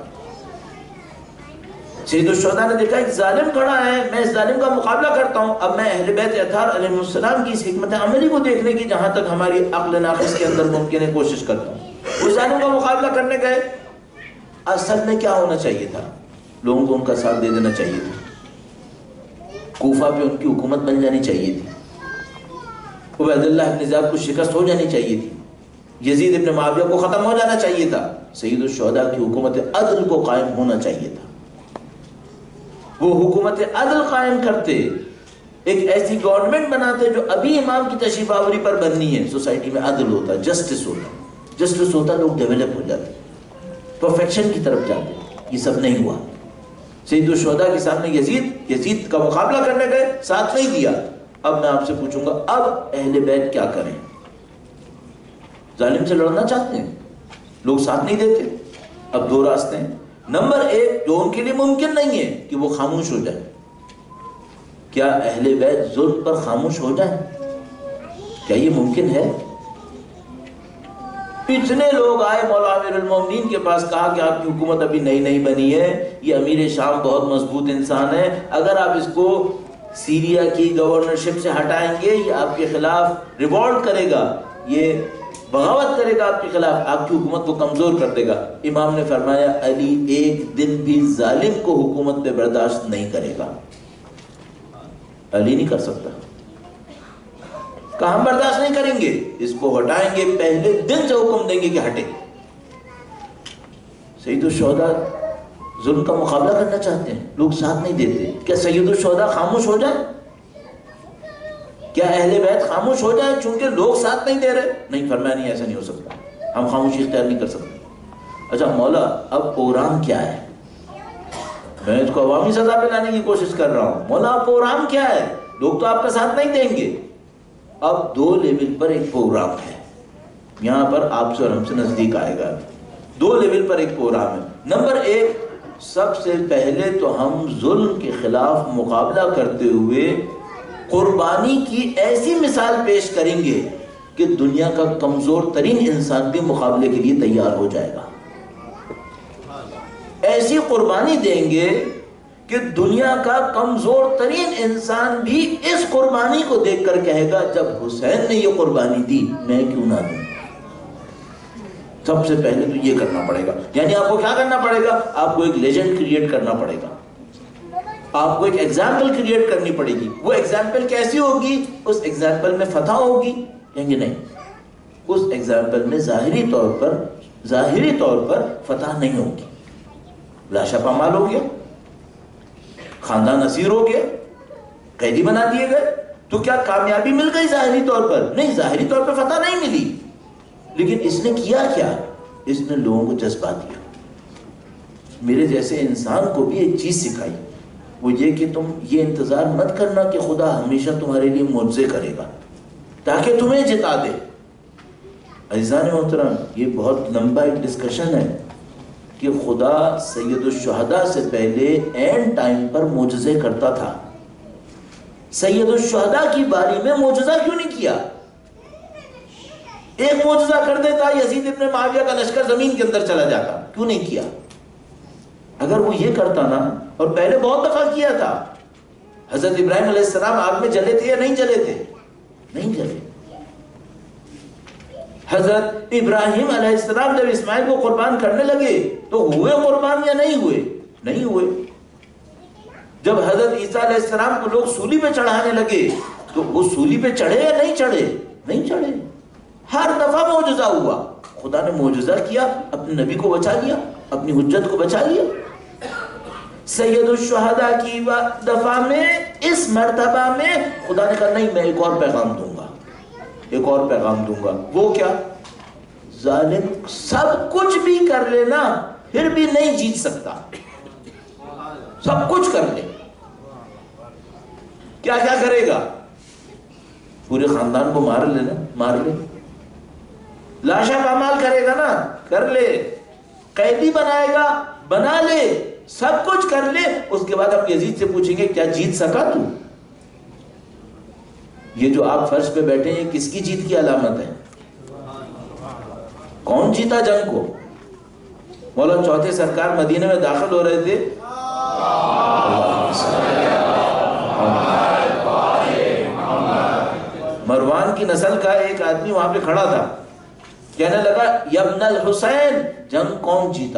سید الشہداء نے دیکھا ایک ظالم کھڑا ہے، میں اس ظالم کا مقابلہ کرتا ہوں۔ اب میں اہل بیت اطہار علیہ السلام کی اس حکمت عملی کو دیکھنے کی جہاں تک ہماری عقل ناقص کے اندر ممکن ہے کوشش کرتا ہوں۔ اس ظالم کا مقابلہ کرنے گئے، اصل میں کیا ہونا چاہیے تھا؟ لوگوں کو ان کا ساتھ دے دینا چاہیے تھا، کوفہ پہ ان کی حکومت بن جانی چاہیے تھی، عبید اللہ ابن زیاد کو شکست ہو جانی چاہیے تھی، یزید ابن معاویہ کو ختم ہو جانا چاہیے تھا، سید الشہداء کی حکومت عدل کو قائم ہونا چاہیے تھا۔ وہ حکومت عدل قائم کرتے، ایک ایسی گورنمنٹ بناتے جو ابھی امام کی تشریف آوری پر بننی ہے، سوسائٹی میں عدل ہوتا، جسٹس ہوتا، جسٹس ہوتا، لوگ ڈیولپ ہو جاتے، پرفیکشن کی طرف جاتے۔ یہ سب نہیں ہوا۔ سید الشہداء کے سامنے یزید یزید کا مقابلہ کرنے گئے، ساتھ نہیں دیا۔ اب میں آپ سے پوچھوں گا، اب اہل بیت کیا کریں؟ ظالم سے لڑنا چاہتے ہیں، لوگ ساتھ نہیں دیتے۔ اب دو راستے ہیں۔ نمبر ایک، جو ان کے لیے ممکن نہیں ہے کہ وہ خاموش ہو جائے۔ کیا اہل بیت ظلم پر خاموش ہو جائیں؟ کیا یہ ممکن ہے؟ اتنے لوگ آئے مولا امیر المومنین کے پاس، کہا کہ آپ کی حکومت ابھی نئی نئی بنی ہے، یہ امیر شام بہت مضبوط انسان ہے، اگر آپ اس کو سیریا کی گورنرشپ سے ہٹائیں گے یہ آپ کے خلاف ریوولٹ کرے گا، یہ بغاوت کرے گا آپ کے خلاف، آپ کی حکومت کو کمزور کر دے گا۔ امام نے فرمایا علی ایک دن بھی ظالم کو حکومت پہ برداشت نہیں کرے گا، علی نہیں کر سکتا، کہاں ہم برداشت نہیں کریں گے، اس کو ہٹائیں گے، پہلے دن سے حکم دیں گے کہ ہٹے۔ سید الشہداء ظلم کا مقابلہ کرنا چاہتے ہیں، لوگ ساتھ نہیں دیتے۔ کیا سید الشہداء خاموش ہو جائیں؟ کیا اہل بیت خاموش ہو جائیں چونکہ لوگ ساتھ نہیں دے رہے؟ نہیں، فرمایا نہیں، ایسا نہیں ہو سکتا، ہم خاموشی اختیار نہیں کر سکتے۔ اچھا مولا، اب پروگرام کیا ہے؟ میں اس کو عوامی سطح پہ لانے کی کوشش کر رہا ہوں۔ مولا اب پروگرام کیا ہے؟ لوگ تو آپ کا ساتھ نہیں دیں گے۔ اب دو لیول پر ایک پروگرام ہے، یہاں پر آپ سے اور ہم سے نزدیک آئے گا۔ دو لیول پر ایک پروگرام ہے۔ نمبر ایک، سب سے پہلے تو ہم ظلم کے خلاف مقابلہ کرتے ہوئے قربانی کی ایسی مثال پیش کریں گے کہ دنیا کا کمزور ترین انسان بھی مقابلے کے لیے تیار ہو جائے گا۔ ایسی قربانی دیں گے کہ دنیا کا کمزور ترین انسان بھی اس قربانی کو دیکھ کر کہے گا جب حسین نے یہ قربانی دی میں کیوں نہ دوں۔ سب سے پہلے تو یہ کرنا پڑے گا، یعنی آپ کو کیا کرنا پڑے گا؟ آپ کو ایک لیجنڈ کریٹ کرنا پڑے گا، آپ کو ایک ایگزامپل کریٹ کرنی پڑے گی۔ وہ ایگزامپل کیسی ہوگی؟ اس ایگزامپل میں فتح ہوگی؟ کہیں گے نہیں، اس ایگزامپل میں ظاہری طور پر ظاہری طور پر فتح نہیں ہوگی۔ لاشا پامال ہو گیا، خاندان اسیر ہو گیا، قیدی بنا دیے گئے، تو کیا کامیابی مل گئی ظاہری طور پر؟ نہیں، ظاہری طور پر فتح نہیں ملی، لیکن اس نے کیا کیا؟ اس نے لوگوں کو جذبہ دیا۔ میرے جیسے انسان کو بھی ایک چیز سکھائی، وہ یہ کہ تم یہ انتظار مت کرنا کہ خدا ہمیشہ تمہارے لیے معجزے کرے گا تاکہ تمہیں جتا دے۔ عزیزان محترم، یہ بہت لمبا ایک ڈسکشن ہے کہ خدا سید الشہداء سے پہلے اینڈ ٹائم پر معجزے کرتا تھا۔ سید الشہداء کی باری میں معجزہ کیوں نہیں کیا؟ ایک معجزہ کر دیتا، یزید ابن معاویہ کا لشکر زمین کے اندر چلا جاتا، کیوں نہیں کیا؟ اگر وہ یہ کرتا نا، اور پہلے بہت دفعہ کیا تھا۔ حضرت ابراہیم علیہ السلام آگ میں جلے تھے یا نہیں جلے تھے؟ نہیں جلے۔ حضرت ابراہیم علیہ السلام جب اسماعیل کو قربان کرنے لگے تو ہوئے قربان یا نہیں ہوئے؟ نہیں ہوئے۔ جب حضرت عیسیٰ علیہ السلام کو لوگ سولی پہ چڑھانے لگے تو وہ سولی پہ چڑھے یا نہیں چڑھے؟ نہیں چڑھے۔ ہر دفعہ معجزہ ہوا، خدا نے معجزہ کیا، اپنے نبی کو بچا لیا، اپنی حجت کو بچا لیا۔ سید الشہداء کی دفعہ میں، اس مرتبہ میں خدا نے کہا نہیں، میں ایک اور پیغام دوں گا، ایک اور پیغام دوں گا۔ وہ کیا؟ ظالم سب کچھ بھی کر لینا پھر بھی نہیں جیت سکتا، سب کچھ کر لے، کیا کیا کرے گا؟ پورے خاندان کو مار لینا، مار لے، لاشا پامال کرے گا نا، کر لے، قیدی بنائے گا، بنا لے، سب کچھ کر لے۔ اس کے بعد آپ یزید سے پوچھیں گے کیا جیت سکا تو؟ یہ جو آپ فرش پہ بیٹھے ہیں کس کی جیت کی علامت ہے؟ کون جیتا جنگ کو؟ مولا چوتھے سرکار مدینہ میں داخل ہو رہے تھے، مروان کی نسل کا ایک آدمی وہاں پہ کھڑا تھا، کہنے لگا یا ابن الحسین، جنگ کون جیتا؟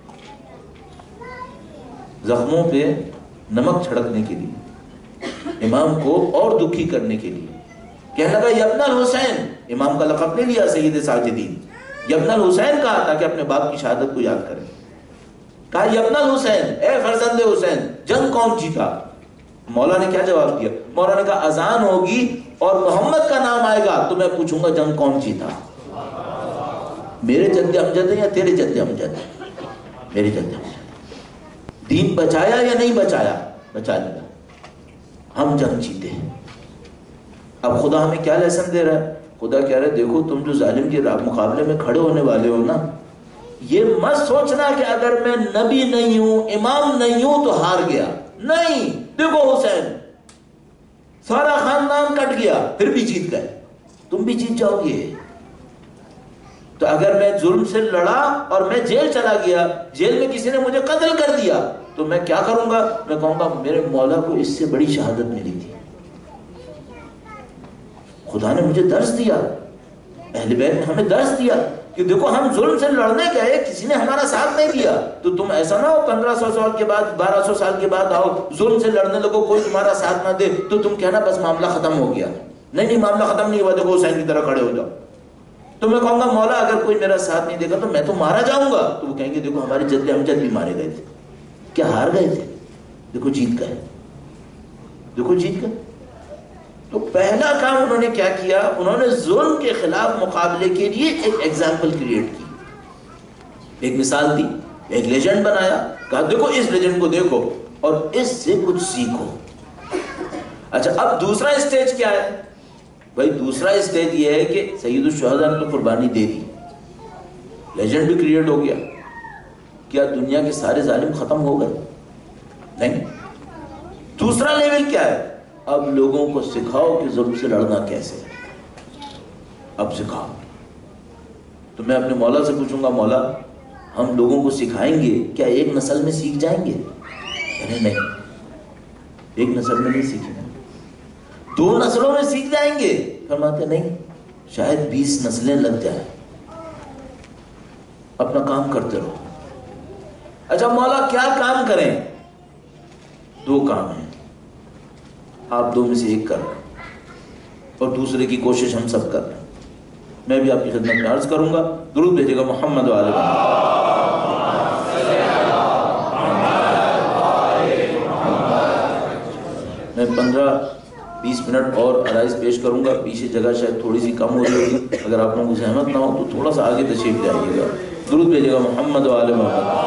زخموں پہ نمک چھڑکنے کے لیے، امام کو اور دکھی کرنے کے لیے کہنے لگا یا ابن الحسین، امام کا لقب لے لیا سید ساجدین، یبن الحسین کہا تاکہ اپنے باپ کی شہادت کو یاد کریں. کہا یبن الحسین، اے فرزند حسین، جنگ کون جیتا؟ مولا نے کیا جواب دیا؟ مولا نے کہا اذان ہوگی اور محمد کا نام آئے گا تو میں پوچھوں گا جنگ کون جیتا. میرے جد امجد ہیں یا تیرے جد امجد ہیں؟ میرے جد امجد. دین بچایا یا نہیں بچایا؟ بچا لیا. ہم جنگ جیتے ہیں. اب خدا ہمیں کیا لیسن دے رہا ہے؟ خدا کہہ رہا ہے دیکھو تم جو ظالم کے مقابلے میں کھڑے ہونے والے ہو نا، یہ مت سوچنا کہ اگر میں نبی نہیں ہوں، امام نہیں ہوں تو ہار گیا. نہیں، دیکھو حسین، سارا خاندان کٹ گیا پھر بھی جیت گئے، تم بھی جیت جاؤ گے. تو اگر میں ظلم سے لڑا اور میں جیل چلا گیا، جیل میں کسی نے مجھے قتل کر دیا، تو میں کیا کروں گا؟ میں کہوں گا میرے مولا کو اس سے بڑی شہادت ملی تھی. خدا نے مجھے درس دیا، اہل بیت نے ہمیں درس دیا کہ دیکھو ہم ظلم سے لڑنے گئے، کسی نے ہمارا ساتھ نہیں دیا، تو تم ایسا نہ ہو پندرہ سو سال کے بعد، بارہ سو سال کے بعد آؤ، ظلم سے لڑنے لگو، کوئی تمہارا ساتھ نہ دے تو تم کہنا بس معاملہ ختم ہو گیا. نہیں نہیں، معاملہ ختم نہیں ہوا، دیکھو حسین کی طرح کھڑے ہو جاؤ. تو میں کہوں گا مولا اگر کوئی میرا ساتھ نہیں دے گا تو میں تو مارا جاؤں گا. تو وہ کہیں گے دیکھو ہمارے جد امجد بھی مارے گئے تھے، کیا ہار گئے تھے؟ دیکھو جیت گئے، دیکھو جیت گئے. تو پہلا کام انہوں نے کیا کیا؟ انہوں نے ظلم کے خلاف مقابلے کے لیے ایک ایگزامپل کریٹ کی، ایک مثال دی، ایک لیجنڈ بنایا. کہا دیکھو اس لیجنڈ کو دیکھو اور اس سے کچھ سیکھو. اچھا اب دوسرا اسٹیج کیا ہے؟ بھائی دوسرا اسٹیج یہ ہے کہ سید الشہداء نے تو قربانی دے دی، لیجنڈ بھی کریٹ ہو گیا. کیا دنیا کے سارے ظالم ختم ہو گئے؟ نہیں. دوسرا لیول کیا ہے؟ اب لوگوں کو سکھاؤ کہ ظلم سے لڑنا کیسے ہے. اب سکھاؤ. تو میں اپنے مولا سے پوچھوں گا مولا ہم لوگوں کو سکھائیں گے، کیا ایک نسل میں سیکھ جائیں گے؟ ارے نہیں، ایک نسل میں نہیں سیکھیں گے، دو نسلوں میں سیکھ جائیں گے. فرماتے نہیں، شاید بیس نسلیں لگ جائیں. اپنا کام کرتے رہو. اچھا مولا کیا کام کریں؟ دو کام ہیں، آپ دو میں سے ایک کر رہے ہیں اور دوسرے کی کوشش ہم سب کر رہے ہیں. میں بھی آپ کی خدمت میں عرض کروں گا، درود بھیجے گا محمد و آل محمد. میں پندرہ بیس منٹ اور عرائض پیش کروں گا. پیچھے جگہ شاید تھوڑی سی کم ہو رہی ہوگی، اگر آپ لوگوں کو زحمت نہ ہو تو تھوڑا سا آگے تشریف لے آئیے گا. درود بھیجے گا محمد و آل محمد.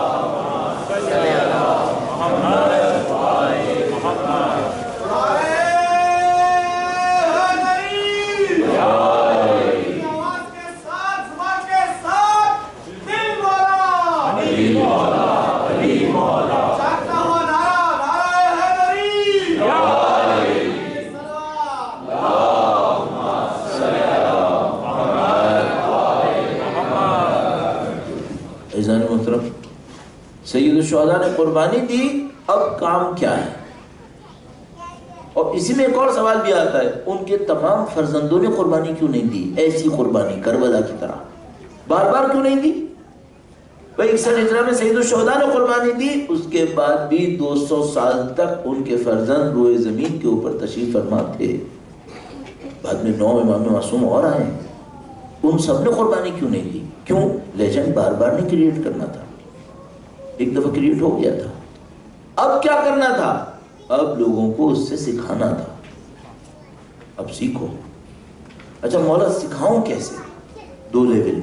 سید الشہداء نے قربانی دی، اب کام کیا ہے؟ اور اسی میں ایک اور سوال بھی آتا ہے، ان کے تمام فرزندوں نے قربانی کیوں نہیں دی؟ ایسی قربانی کربلا کی طرح بار بار کیوں نہیں دی؟ بھائی اکسٹھ ہجری میں سید الشہداء نے قربانی دی، اس کے بعد بھی دو سو سال تک ان کے فرزند روئے زمین کے اوپر تشریف فرما تھے. بعد میں نو امام معصوم اور آئے، ان سب نے قربانی کیوں نہیں دی؟ کیوں؟ لیجنڈ بار بار نہیں کریٹ کرنا تھا، ایک دفعہ کریٹ ہو گیا تھا. اب کیا کرنا تھا؟ اب لوگوں کو اس سے سکھانا تھا. اب سیکھو. اچھا مولا سکھاؤں کیسے؟ دو لیول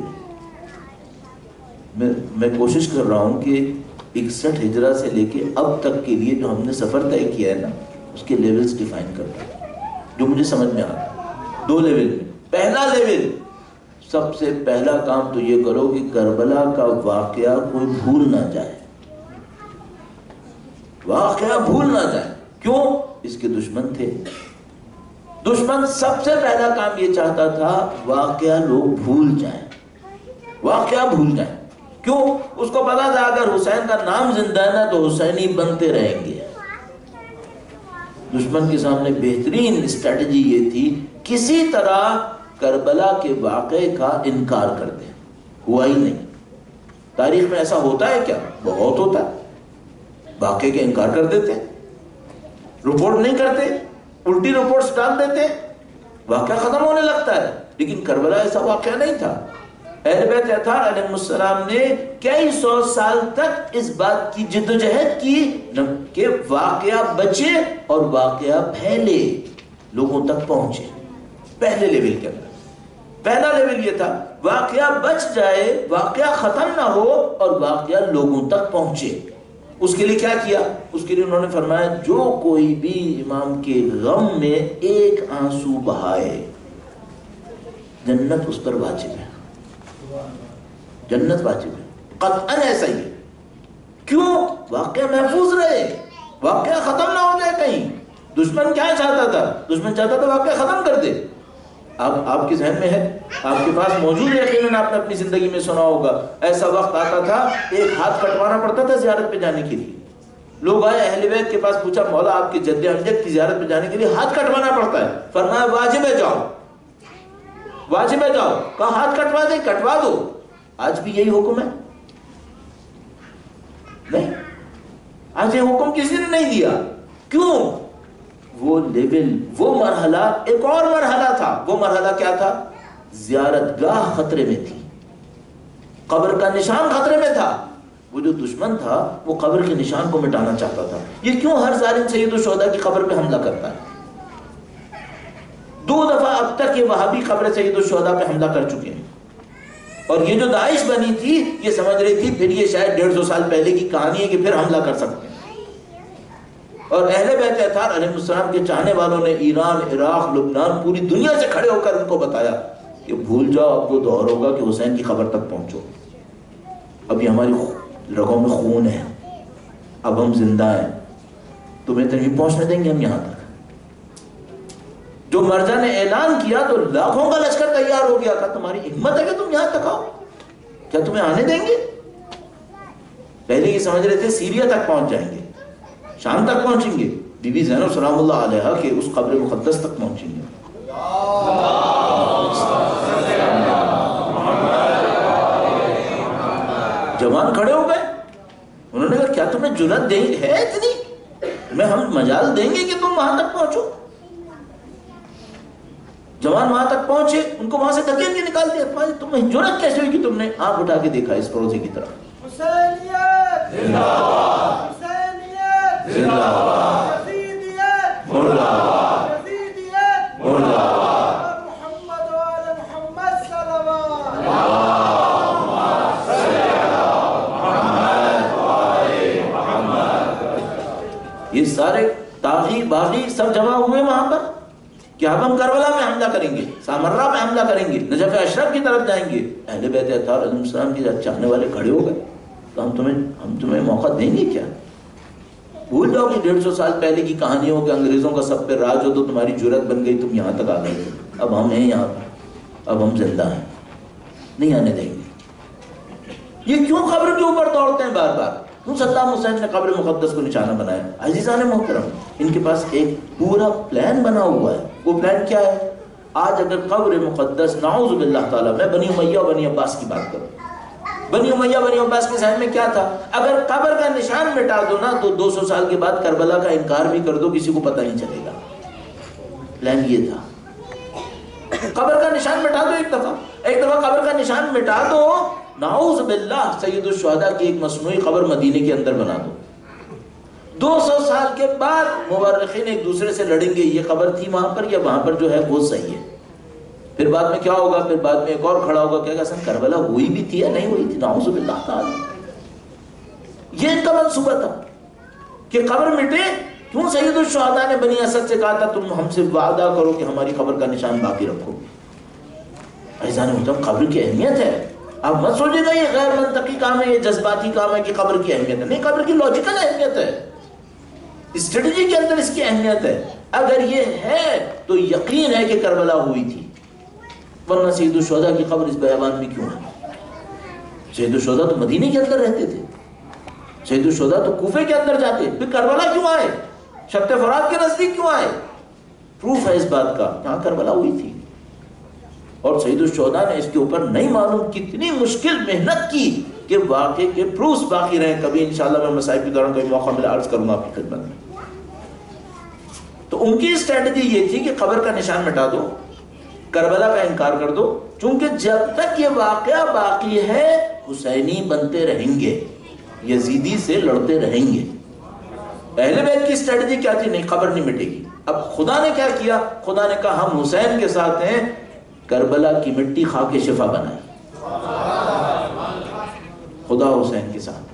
میں میں کوشش کر رہا ہوں کہ اکسٹھ ہجرہ سے لے کے اب تک کے لیے جو ہم نے سفر طے کیا ہے نا، اس کے لیولز ڈیفائن کرتا جو مجھے سمجھ میں آتا. دو لیول میں. پہلا لیول، سب سے پہلا کام تو یہ کرو کہ کربلا کا واقعہ کوئی بھول نہ جائے. واقعہ بھول نہ جائے. کیوں؟ اس کے دشمن تھے. دشمن سب سے پہلا کام یہ چاہتا تھا واقعہ لوگ بھول جائیں، واقعہ بھول جائیں. کیوں؟ اس کو پتا تھا اگر حسین کا نام زندہ ہے نا تو حسینی بنتے رہیں گے. دشمن کے سامنے بہترین اسٹریٹجی یہ تھی کسی طرح کربلا کے واقعے کا انکار کر دیں. ہوا ہی نہیں. تاریخ میں ایسا ہوتا ہے کیا؟ بہت ہوتا ہے. واقعے کا انکار کر دیتے، رپورٹ نہیں کرتے، الٹی رپورٹس ڈال دیتے، واقعہ ختم ہونے لگتا ہے. لیکن کربلا ایسا واقعہ نہیں تھا. اہل بیت اطہار علیہ السلام نے کئی سو سال تک اس بات کی جدوجہد کی کہ واقعہ بچے اور واقعہ پھیلے، لوگوں تک پہنچے. پہلے لیول کے اندر پہلا لیول یہ تھا واقعہ بچ جائے، واقعہ ختم نہ ہو اور واقعہ لوگوں تک پہنچے. اس کے لیے کیا کیا؟ اس کے لیے انہوں نے فرمایا جو کوئی بھی امام کے غم میں ایک آنسو بہائے جنت اس پر واجب ہے، جنت واجب ہے، قطعاً ایسا ہی ہے. کیوں؟ واقعہ محفوظ رہے، واقعہ ختم نہ ہو جائے. کہیں دشمن کیا چاہتا تھا؟ دشمن چاہتا تھا واقعہ ختم کر دے. اب آپ کے ذہن میں ہے، آپ کے پاس موجود ہے، یقیناً آپ نے اپنی زندگی میں سنا ہوگا، ایسا وقت آتا تھا ایک ہاتھ کٹوانا پڑتا تھا زیارت پہ جانے کے لیے. لوگ آئے اہل بیت کے پاس، پوچھا مولا آپ کے جد امجد کی زیارت پہ جانے کے لیے ہاتھ کٹوانا پڑتا ہے. فرمایا واجب ہے جاؤ، واجب ہے جاؤ. کہا ہاتھ کٹوا دے، کٹوا دو. آج بھی یہی حکم ہے؟ نہیں، آج یہ حکم کسی نے نہیں دیا. کیوں؟ وہ لیول، وہ مرحلہ ایک اور مرحلہ تھا. وہ مرحلہ کیا تھا؟ زیارت گاہ خطرے میں تھی، قبر کا نشان خطرے میں تھا. وہ جو دشمن تھا وہ قبر کے نشان کو مٹانا چاہتا تھا. یہ کیوں ہر ظالم سید الشہداء کی قبر پہ حملہ کرتا ہے؟ دو دفعہ اب تک یہ وہابی قبر سید الشہداء پہ حملہ کر چکے ہیں. اور یہ جو داعش بنی تھی یہ سمجھ رہی تھی پھر یہ شاید ڈیڑھ سو سال پہلے کی کہانی ہے کہ پھر حملہ کر سکتے ہیں. اور اہل بیت اطہار علیہ السلام کے چاہنے والوں نے ایران، عراق، لبنان، پوری دنیا سے کھڑے ہو کر ان کو بتایا کہ بھول جاؤ، اب وہ دور ہوگا کہ حسین کی قبر تک پہنچو. ابھی ہماری رگوں میں خون ہے، اب ہم زندہ ہیں، تمہیں تو نہیں پہنچنے دیں گے ہم یہاں تک. جو مرزا نے اعلان کیا تو لاکھوں کا لشکر تیار ہو گیا. کہا تمہاری ہمت ہے کہ تم یہاں تک آؤ؟ کیا تمہیں آنے دیں گے؟ پہلے یہ سمجھ رہے تھے سیریا تک پہنچ جائیں گے، شام تک پہنچیں گے، بی بی زینب سلام اللہ علیہا کے اس قبر مقدس تک پہنچیں گے. جوان کھڑے ہو گئے. انہوں نے کہا کیا تمہیں جرأت دیں ہے اتنی؟ میں ہم مجال دیں گے کہ تم وہاں تک پہنچو؟ جوان وہاں تک پہنچے، ان کو وہاں سے دھکیل کے نکال دیا. تمہیں جرأت کیسے ہوئی کہ تم نے آنکھ اٹھا کے دیکھا اس پروزے کی طرف؟ حسینیت زندہ باد، حسینیت زندہ باد، یزیدیت مرد آباد، یزیدیت مرد آباد، محمد و آل محمد صلوات، اللہم صل علی محمد و آل محمد. یہ سارے طاغی باغی سب جمع ہوئے وہاں پر کہ اب ہم کربلا میں حملہ کریں گے، سامرہ میں حملہ کریں گے، نجف اشرف کی طرف جائیں گے. اہل بیت اطہار علیہ السلام کے چاہنے والے کھڑے ہو گئے. تو ہم تمہیں ہم تمہیں موقع دیں گے کیا؟ بھول جاؤ کہ ڈیڑھ سو سال پہلے کی کہانی ہو کہ انگریزوں کا سب پہ راج ہو تو تمہاری جرأت بن گئی، تم یہاں تک آ گئے. اب ہم ہیں یہاں پر، اب ہم زندہ ہیں، نہیں آنے دیں گے. یہ کیوں قبر کے اوپر دوڑتے ہیں بار بار؟ کیوں صدام حسین نے قبر مقدس کو نشانہ بنایا؟ عزیزان محترم، ان کے پاس ایک پورا پلان بنا ہوا ہے. وہ پلان کیا ہے؟ آج اگر قبر مقدس، نعوذ باللہ تعالیٰ، میں بنی امیہ و بنی عباس کی بات کروں، بنی امیہ بنی عباس کے ذہن میں کیا تھا؟ اگر قبر کا نشان مٹا دو نا تو دو سو سال کے بعد کربلا کا انکار بھی کر دو، کسی کو پتہ نہیں چلے گا. پلان یہ تھا. قبر کا نشان مٹا دو ایک دفعہ، ایک دفعہ قبر کا نشان مٹا دو، نعوذ باللہ سید الشہداء کی ایک مصنوعی قبر مدینے کے اندر بنا دو. دو سو سال کے بعد مورخین ایک دوسرے سے لڑیں گے یہ قبر تھی وہاں پر یا وہاں پر جو ہے وہ صحیح ہے. پھر بعد میں کیا ہوگا؟ پھر بعد میں ایک اور کھڑا ہوگا کہے گا سن کربلا ہوئی بھی تھی یا نہیں ہوئی تھی، نعوذ باللہ تعالی. یہ ان کا منصوبہ تھا کہ قبر مٹے. کیوں سید الشہداء نے بنی اسد سے کہا تھا تم ہم سے وعدہ کرو کہ ہماری قبر کا نشان باقی رکھو. عزیزان محترم، قبر کی اہمیت ہے. آپ مت سوچے گا یہ غیر منطقی کام ہے، یہ جذباتی کام ہے کہ قبر کی اہمیت ہے. نہیں، قبر کی لاجیکل اہمیت ہے، اسٹریٹجی کے اندر اس کی اہمیت ہے. اگر یہ ہے تو یقین ہے کہ کربلا ہوئی تھی، ورنہ سید الشہداء کی قبر اس بیابان میں کیوں ہے؟ سید الشہداء تو مدینے کے اندر رہتے تھے، سید الشہداء تو کوفے کے اندر جاتے، پھر کربلا کیوں آئے؟ شط فرات کے نزدیک کیوں آئے؟ پروف ہے اس بات کا، یہاں کربلا ہوئی تھی. اور سید الشہداء نے اس کے اوپر نہیں معلوم کتنی مشکل محنت کی کہ واقعے کے پروفs باقی رہیں. کبھی انشاءاللہ میں مسائل کے دوران کوئی موقع ملا عرض کروں گا آپ کی خدمت میں. تو ان کی اسٹریٹجی یہ تھی کہ قبر کا نشان مٹا دو، کربلا کا انکار کر دو، چونکہ جب تک یہ واقعہ باقی ہے حسینی بنتے رہیں گے، یزیدی سے لڑتے رہیں گے۔ اہل بیت کی اسٹریٹجی کیا تھی؟ نہیں، خبر نہیں مٹے گی۔ اب خدا نے کیا کیا؟ خدا نے کہا ہم حسین کے ساتھ ہیں، کربلا کی مٹی خاک شفا بنائی، خدا حسین کے ساتھ۔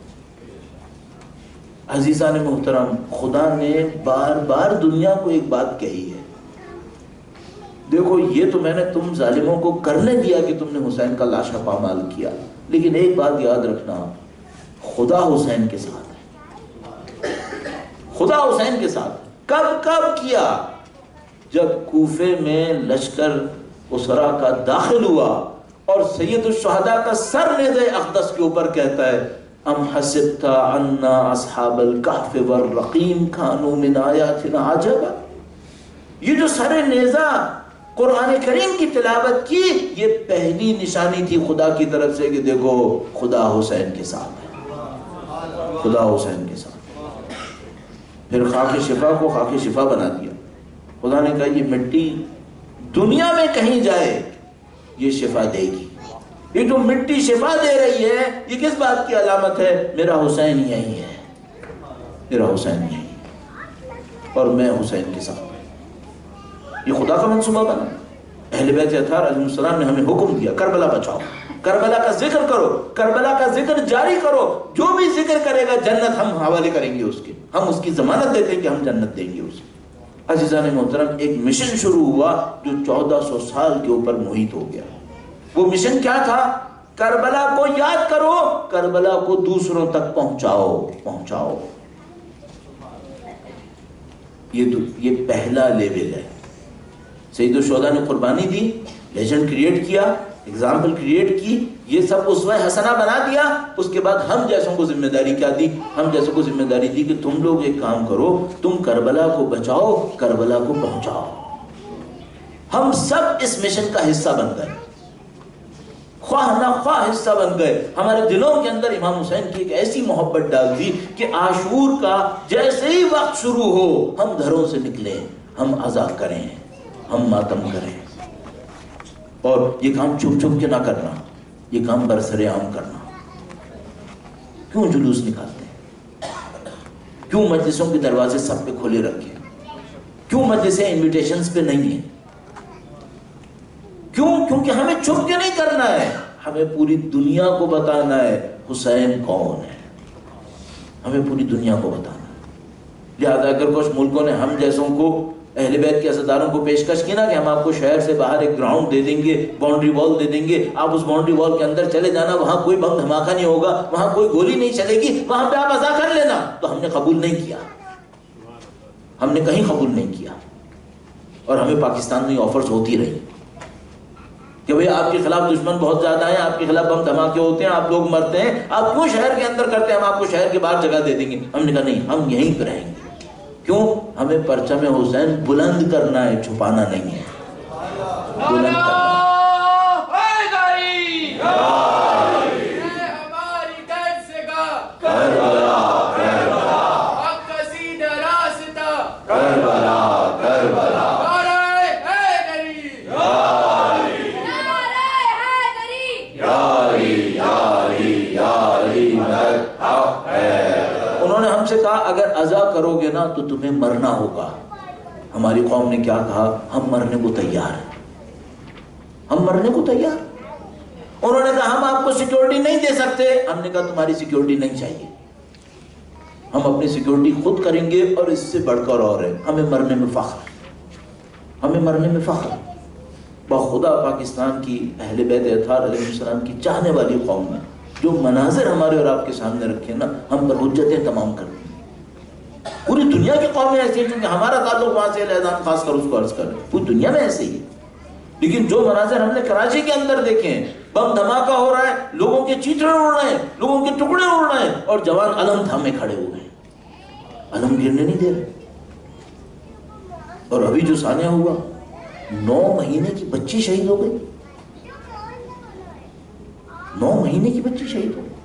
عزیزان محترم، خدا نے بار بار دنیا کو ایک بات کہی ہے، دیکھو یہ تو میں نے تم ظالموں کو کرنے دیا کہ تم نے حسین کا لاشا پامال کیا، لیکن ایک بات یاد رکھنا، خدا حسین کے ساتھ ہے، خدا حسین کے ساتھ۔ کب کب کیا؟ جب کوفے میں لشکر اسرا کا داخل ہوا اور سید الشہداء کا سر نیزہ اقدس کے اوپر کہتا ہے ام حسبت عنا اصحاب الکہف والرقیم کانوا من آیاتنا عجبا۔ یہ جو سر نیزہ قرآن کریم کی تلاوت کی، یہ پہلی نشانی تھی خدا کی طرف سے کہ دیکھو خدا حسین کے ساتھ ہے، خدا حسین کے ساتھ۔ پھر خاک شفا کو خاک شفا بنا دیا۔ خدا نے کہا یہ مٹی دنیا میں کہیں جائے یہ شفا دے گی، یہ جو مٹی شفا دے رہی ہے یہ کس بات کی علامت ہے؟ میرا حسین یہی ہے، میرا حسین یہی ہے اور میں حسین کے ساتھ۔ یہ خدا کا منصوبہ بنا۔ اہل بیت اطہار علیہ السلام نے ہمیں حکم دیا کربلا بچاؤ، کربلا کا ذکر کرو، کربلا کا ذکر جاری کرو، جو بھی ذکر کرے گا جنت ہم حوالے کریں گے اس کے، ہم اس کی ضمانت دیتے ہیں کہ ہم جنت دیں گے اسے۔ عزیزان محترم، ایک مشن شروع ہوا جو چودہ سو سال کے اوپر محیط ہو گیا۔ وہ مشن کیا تھا؟ کربلا کو یاد کرو، کربلا کو دوسروں تک پہنچاؤ پہنچاؤ یہ یہ پہلا لیول ہے۔ سید الشہداء نے قربانی دی، لیجنڈ کریٹ کیا، ایگزامپل کریٹ کی، یہ سب اسوہ حسنہ بنا دیا۔ اس کے بعد ہم جیسوں کو ذمہ داری کیا دی؟ ہم جیسوں کو ذمہ داری دی کہ تم لوگ ایک کام کرو، تم کربلا کو بچاؤ، کربلا کو پہنچاؤ۔ ہم سب اس مشن کا حصہ بن گئے، خواہ نہ خواہ حصہ بن گئے۔ ہمارے دلوں کے اندر امام حسین کی ایک ایسی محبت ڈال دی کہ عاشور کا جیسے ہی وقت شروع ہو ہم گھروں سے نکلیں، ہم عزا کریں، ہم ماتم کریں۔ اور یہ کام چھپ چھپ کے نہ کرنا، یہ کام برسر عام کرنا۔ کیوں جلوس نکالتے ہیں؟ کیوں مجلسوں کے دروازے سب پہ کھلے رکھے؟ کیوں مجلسیں انویٹیشنز پہ نہیں ہیں؟ کیوں؟ کیونکہ ہمیں چھپ کے نہیں کرنا ہے، ہمیں پوری دنیا کو بتانا ہے حسین کون ہے، ہمیں پوری دنیا کو بتانا ہے۔ لہذا اگر کچھ ملکوں نے ہم جیسوں کو، اہل بیت کے عزاداروں کو پیشکش کی نا کہ ہم آپ کو شہر سے باہر ایک گراؤنڈ دے دیں گے، باؤنڈری وال دے دیں گے، آپ اس باؤنڈری وال کے اندر چلے جانا، وہاں کوئی بم دھماکہ نہیں ہوگا، وہاں کوئی گولی نہیں چلے گی، وہاں پہ آپ عزا کر لینا، تو ہم نے قبول نہیں کیا، ہم نے کہیں قبول نہیں کیا۔ اور ہمیں پاکستان میں آفرز ہوتی رہی کہ بھئی آپ کے خلاف دشمن بہت زیادہ ہیں، آپ کے خلاف بم دھماکے ہوتے ہیں، آپ لوگ مرتے ہیں، آپ کیوں شہر کے اندر کرتے ہیں، ہم آپ کو شہر کے باہر جگہ دے دیں گے۔ ہم نے کہا نہیں، ہم یہیں پہ رہیں گے۔ کیوں؟ ہمیں پرچم حسین بلند کرنا ہے، چھپانا نہیں ہے، بلند کرنا ہے۔ کہا اگر عزا کرو گے نا تو تمہیں مرنا ہوگا۔ ہماری قوم نے کیا کہا؟ ہم مرنے کو تیار ہیں، ہم مرنے کو تیار۔ انہوں نے کہا ہم آپ کو سیکیورٹی نہیں دے سکتے، ہم نے کہا تمہاری سیکیورٹی نہیں چاہیے، ہم اپنی سیکیورٹی خود کریں گے، اور اس سے بڑھ کر اور ہے ہمیں مرنے میں فخر، ہمیں مرنے میں فخر۔ بخدا پاکستان کی اہل بیت اطہار علیہ السلام کی چاہنے والی قوم میں جو مناظر ہمارے اور آپ کے سامنے رکھے نا، ہم پر حجتیں تمام کر دیں۔ پوری دنیا کی قومیں ایسی ہیں، کیونکہ ہمارا تعلق وہاں سے اعلان خاص کر اس کو عرض کریں، پوری دنیا میں ایسے ہی ہے۔ لیکن جو مناظر ہم نے کراچی کے اندر دیکھے ہیں، بم دھماکہ ہو رہا ہے، لوگوں کے چیتڑے اڑ رہے ہیں، لوگوں کے ٹکڑے اڑ رہے ہیں، اور جوان علم تھامے کھڑے ہوئے ہیں، علم گرنے نہیں دے رہے۔ اور ابھی جو سانحہ ہوا، نو مہینے کی بچی شہید ہو گئی، نو مہینے کی بچی شہید ہو گئی۔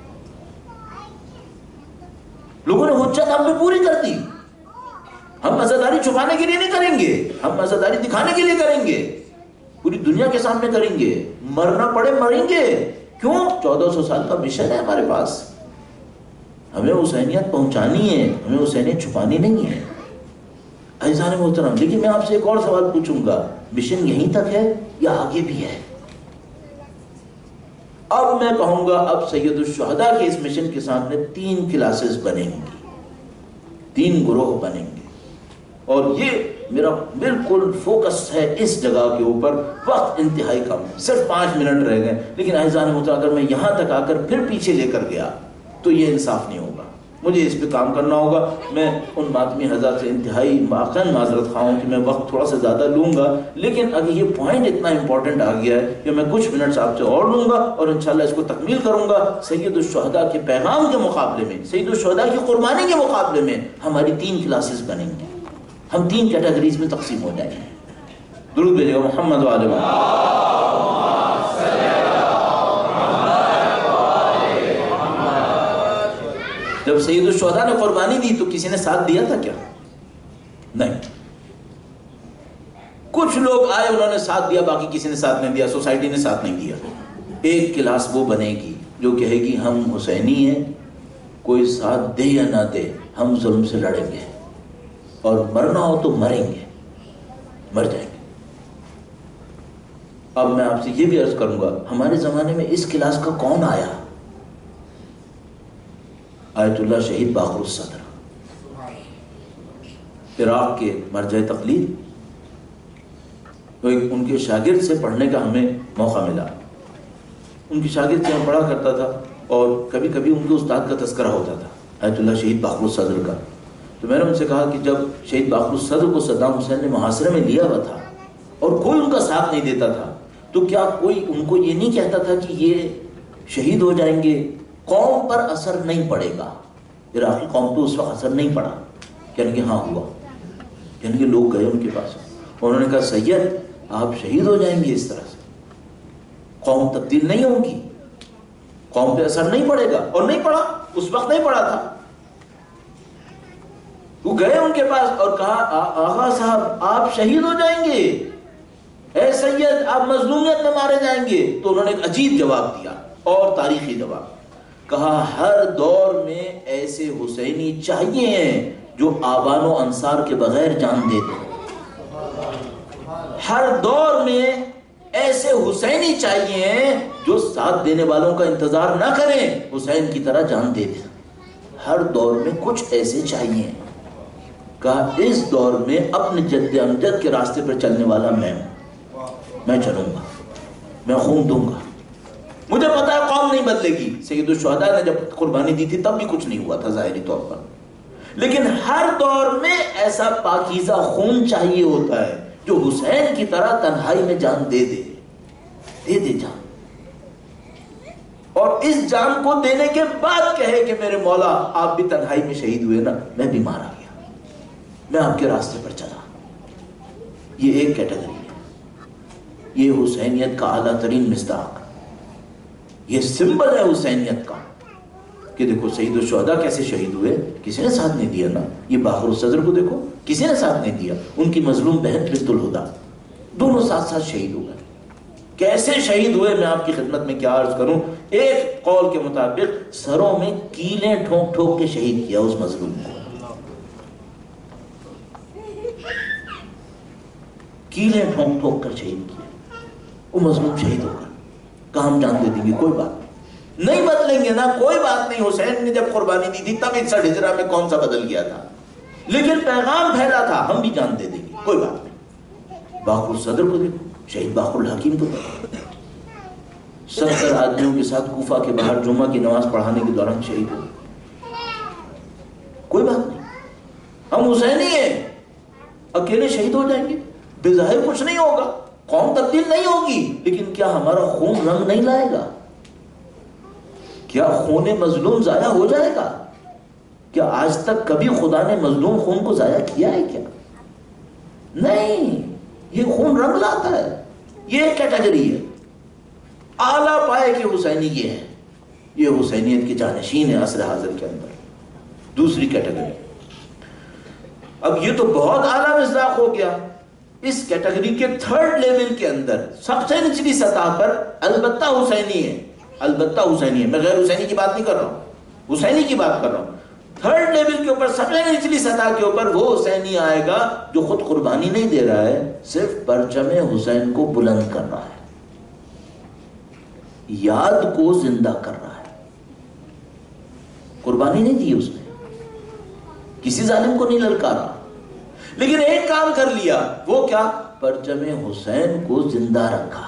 لوگوں نے حجت ہم پہ پوری کر دی۔ ہم عزاداری چھپانے کے لیے نہیں کریں گے، ہم عزاداری دکھانے کے لیے کریں گے۔ پوری دنیا کے سامنے کریں گے، مرنا پڑے مریں گے. کیوں؟ چودہ سو سال کا مشن ہے ہمارے پاس، ہمیں حسینیت پہنچانی ہے، ہمیں حسینیت چھپانی نہیں ہے. عزیزان محترم، لیکن میں آپ سے ایک اور سوال پوچھوں گا، مشن یہیں تک ہے یا آگے بھی ہے؟ اب میں کہوں گا اب سید الشہداء کے اس مشن کے سامنے تین کلاسز بنیں گی، تین گروہ بنیں گے، اور یہ میرا بالکل فوکس ہے اس جگہ کے اوپر. وقت انتہائی کم، صرف پانچ منٹ رہ گئے، لیکن عزیزان محترم اگر میں یہاں تک آ کر پھر پیچھے لے کر گیا تو یہ انصاف نہیں ہوگا. مجھے اس پہ کام کرنا ہوگا. میں ان ماتمی حضرات سے انتہائی واقعاً معذرت خواہ ہوں کہ میں وقت تھوڑا سا زیادہ لوں گا، لیکن اگر یہ پوائنٹ اتنا امپورٹنٹ آ گیا ہے کہ میں کچھ منٹس آپ سے اور لوں گا اور انشاءاللہ اس کو تکمیل کروں گا. سید الشہداء کے پیغام کے مقابلے میں، سید الشہداء کی قربانی کے مقابلے میں ہماری تین کلاسز بنیں گے، ہم تین کیٹیگریز میں تقسیم ہو جائیں گے. درود بھیجیے گا محمد و آل محمد. جب سید الشہداء نے قربانی دی تو کسی نے ساتھ دیا تھا کیا؟ نہیں. کچھ لوگ آئے، انہوں نے ساتھ دیا، باقی کسی نے ساتھ نہیں دیا، سوسائٹی نے ساتھ نہیں دیا. ایک کلاس وہ بنے گی جو کہے گی ہم حسینی ہیں، کوئی ساتھ دے یا نہ دے ہم ظلم سے لڑیں گے، اور مرنا ہو تو مریں گے، مر جائیں گے. اب میں آپ سے یہ بھی عرض کروں گا، ہمارے زمانے میں اس کلاس کا کون آیا؟ آیت اللہ شہید باقر الصدر، عراق کے مرجع تقلید. تو ایک ان کے شاگرد سے پڑھنے کا ہمیں موقع ملا. ان کی شاگرد سے میں پڑھا کرتا تھا اور کبھی کبھی ان کے استاد کا تذکرہ ہوتا تھا، آیت اللہ شہید باقر الصدر کا. تو میں نے ان سے کہا کہ جب شہید باقر الصدر کو صدام حسین نے محاصرے میں لیا ہوا تھا اور کوئی ان کا ساتھ نہیں دیتا تھا، تو کیا کوئی ان کو یہ نہیں کہتا تھا کہ یہ شہید ہو جائیں گے، قوم پر اثر نہیں پڑے گا؟ عراقی قوم پہ اس وقت اثر نہیں پڑا. یعنی کہ ہاں ہوا، یعنی کہ لوگ گئے ان کے پاس، انہوں نے کہا سید آپ شہید ہو جائیں گے، اس طرح سے قوم تبدیل نہیں ہوگی، قوم پہ اثر نہیں پڑے گا. اور نہیں پڑا، اس وقت نہیں پڑا تھا. وہ گئے ان کے پاس اور کہا آغا صاحب آپ شہید ہو جائیں گے، اے سید آپ مظلومیت میں مارے جائیں گے. تو انہوں نے ایک عجیب جواب دیا اور تاریخی جواب. کہا ہر دور میں ایسے حسینی چاہیے ہیں جو آبان و انصار کے بغیر جان دے دیں. ہر دور میں ایسے حسینی چاہیے ہیں جو ساتھ دینے والوں کا انتظار نہ کریں، حسین کی طرح جان دے دیں. ہر دور میں کچھ ایسے چاہیے. کہا اس دور میں اپنے جد امجد کے راستے پر چلنے والا میں ہوں، میں چلوں گا، میں خون دوں گا. مجھے پتا ہے قوم نہیں بدلے گی. سید الشہداء نے جب قربانی دی تھی تب بھی کچھ نہیں ہوا تھا ظاہری طور پر، لیکن ہر دور میں ایسا پاکیزہ خون چاہیے ہوتا ہے جو حسین کی طرح تنہائی میں جان دے دے دے دے جان، اور اس جان کو دینے کے بعد کہے کہ میرے مولا آپ بھی تنہائی میں شہید ہوئے نا، میں بھی مارا گیا، میں آپ کے راستے پر چلا. یہ ایک کیٹیگری ہے، یہ حسینیت کا اعلیٰ ترین مصداق، یہ سمبل ہے حسینیت کا کہ دیکھو سید الشہداء کیسے شہید ہوئے، کسی نے ساتھ نہیں دیا نا. یہ باقر الصدر کو دیکھو، کسی نے ساتھ نہیں دیا. ان کی مظلوم بہن بنت الہدیٰ، دونوں ساتھ ساتھ شہید ہو گئے. کیسے شہید ہوئے میں آپ کی خدمت میں کیا عرض کروں. ایک قول کے مطابق سروں میں کیلیں ٹھوک ٹھوک کے شہید کیا اس مظلوم کو، کیلیں ٹھوک ٹھوک کر شہید کیا. وہ مظلوم شہید ہو گئے. کہاں ہم جان دے دیں گے، کوئی بات نہیں بدلیں گے نا، کوئی بات نہیں. حسین نے جب قربانی دی تھی تب اکسٹھ ہجرہ میں کون سا بدل گیا تھا، لیکن پیغام پھیلا تھا، ہم بھی جان دے دیں گے، کوئی بات نہیں. باقر الصدر کو دیکھو، شہید باقر الحکیم کو دیکھو، ستر آدمیوں کے ساتھ کوفہ کے باہر جمعہ کی نماز پڑھانے کے دوران شہید ہو. کوئی بات نہیں، ہم حسینی ہیں، اکیلے شہید ہو جائیں گے، بظاہر کچھ نہیں ہوگا، قوم تبدیل نہیں ہوگی، لیکن کیا ہمارا خون رنگ نہیں لائے گا؟ کیا خون مظلوم ضائع ہو جائے گا؟ کیا آج تک کبھی خدا نے مظلوم خون کو ضائع کیا ہے کیا؟ نہیں. یہ خون رنگ لاتا ہے. یہ ایک کیٹیگری ہے. اعلیٰ پائے کے حسینی یہ ہے، یہ حسینیت کے جانشین ہے عصر حاضر کے اندر. دوسری کیٹیگری، اب یہ تو بہت اعلیٰ مصداق ہو گیا. اس کیٹیگری کے تھرڈ لیول کے اندر سب سے نچلی سطح پر البتہ حسینی ہے، البتہ حسینی ہے، میں غیر حسینی کی بات نہیں کر رہا ہوں، حسینی کی بات کر رہا ہوں۔ تھرڈ لیول کے اوپر سب سے نچلی سطح کے اوپر وہ حسینی آئے گا جو خود قربانی نہیں دے رہا ہے، صرف پرچم حسین کو بلند کر رہا ہے، یاد کو زندہ کر رہا ہے، قربانی نہیں دی اس نے، کسی ظالم کو نہیں للکارا، لیکن ایک کام کر لیا، وہ کیا؟ پرچم حسین کو زندہ رکھا،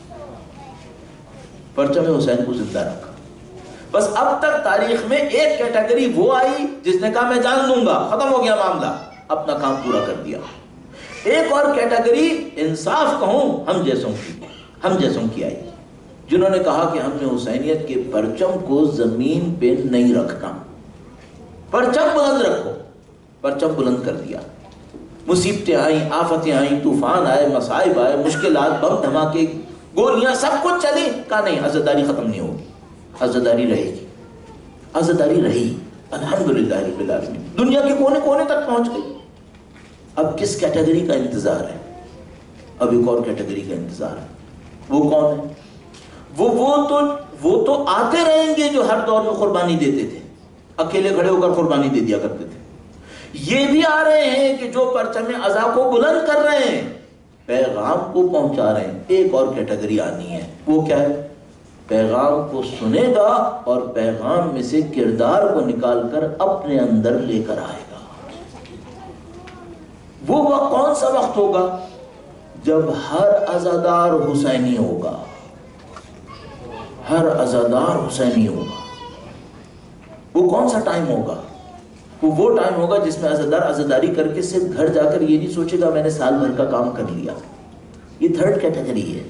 پرچم حسین کو زندہ رکھا۔ بس اب تک تاریخ میں ایک کیٹیگری وہ آئی جس نے کہا میں جان دوں گا، ختم ہو گیا معاملہ، اپنا کام پورا کر دیا۔ ایک اور کیٹیگری انصاف کہوں ہم جیسوں کی ہم جیسوں کی آئی، جنہوں نے کہا کہ ہم نے حسینیت کے پرچم کو زمین پہ نہیں رکھنا، پرچم بلند رکھو، پرچم بلند کر دیا۔ مصیبتیں آئیں، آفتیں آئیں، طوفان آئے، مصائب آئے، مشکلات، بم دھماکے، گولیاں، سب کچھ چلی، کہا نہیں، عزاداری ختم نہیں ہوگی، عزاداری رہے گی، عزاداری رہی، الحمدللہ رب العالمین، دنیا کے کونے کونے تک پہنچ گئی۔ اب کس کیٹیگری کا انتظار ہے؟ اب ایک اور کیٹیگری کا انتظار ہے۔ وہ کون ہے؟ وہ وہ تو وہ تو آتے رہیں گے جو ہر دور میں قربانی دیتے تھے، اکیلے کھڑے ہو کر قربانی دے دیا کرتے تھے۔ یہ بھی آ رہے ہیں کہ جو پرچم عزا کو بلند کر رہے ہیں، پیغام کو پہنچا رہے ہیں۔ ایک اور کیٹیگری آنی ہے، وہ کیا ہے؟ پیغام کو سنے گا اور پیغام میں سے کردار کو نکال کر اپنے اندر لے کر آئے گا۔ وہ وقت کون سا وقت ہوگا؟ جب ہر عزادار حسینی ہوگا، ہر عزادار حسینی ہوگا۔ وہ کون سا ٹائم ہوگا؟ وہ وہ ٹائم ہوگا جس میں عزادار عزاداری کر کے صرف گھر جا کر یہ نہیں سوچے گا میں نے سال بھر کا کام کر لیا۔ یہ تھرڈ کیٹیگری ہے۔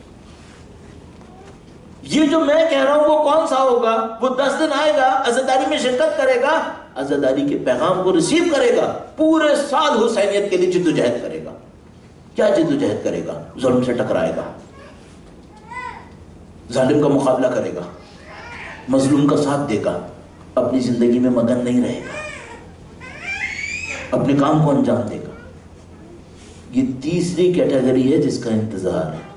یہ جو میں کہہ رہا ہوں وہ کون سا ہوگا؟ وہ دس دن آئے گا، عزاداری میں شرکت کرے گا، عزاداری کے پیغام کو ریسیو کرے گا، پورے سال حسینیت کے لیے جد و جہد کرے گا۔ کیا جد و جہد کرے گا؟ ظلم سے ٹکرائے گا، ظالم کا مقابلہ کرے گا، مظلوم کا ساتھ دے گا، اپنی زندگی میں مگن نہیں رہے گا، اپنے کام کو انجام دے گا۔ یہ تیسری کیٹیگری ہے جس کا انتظار ہے۔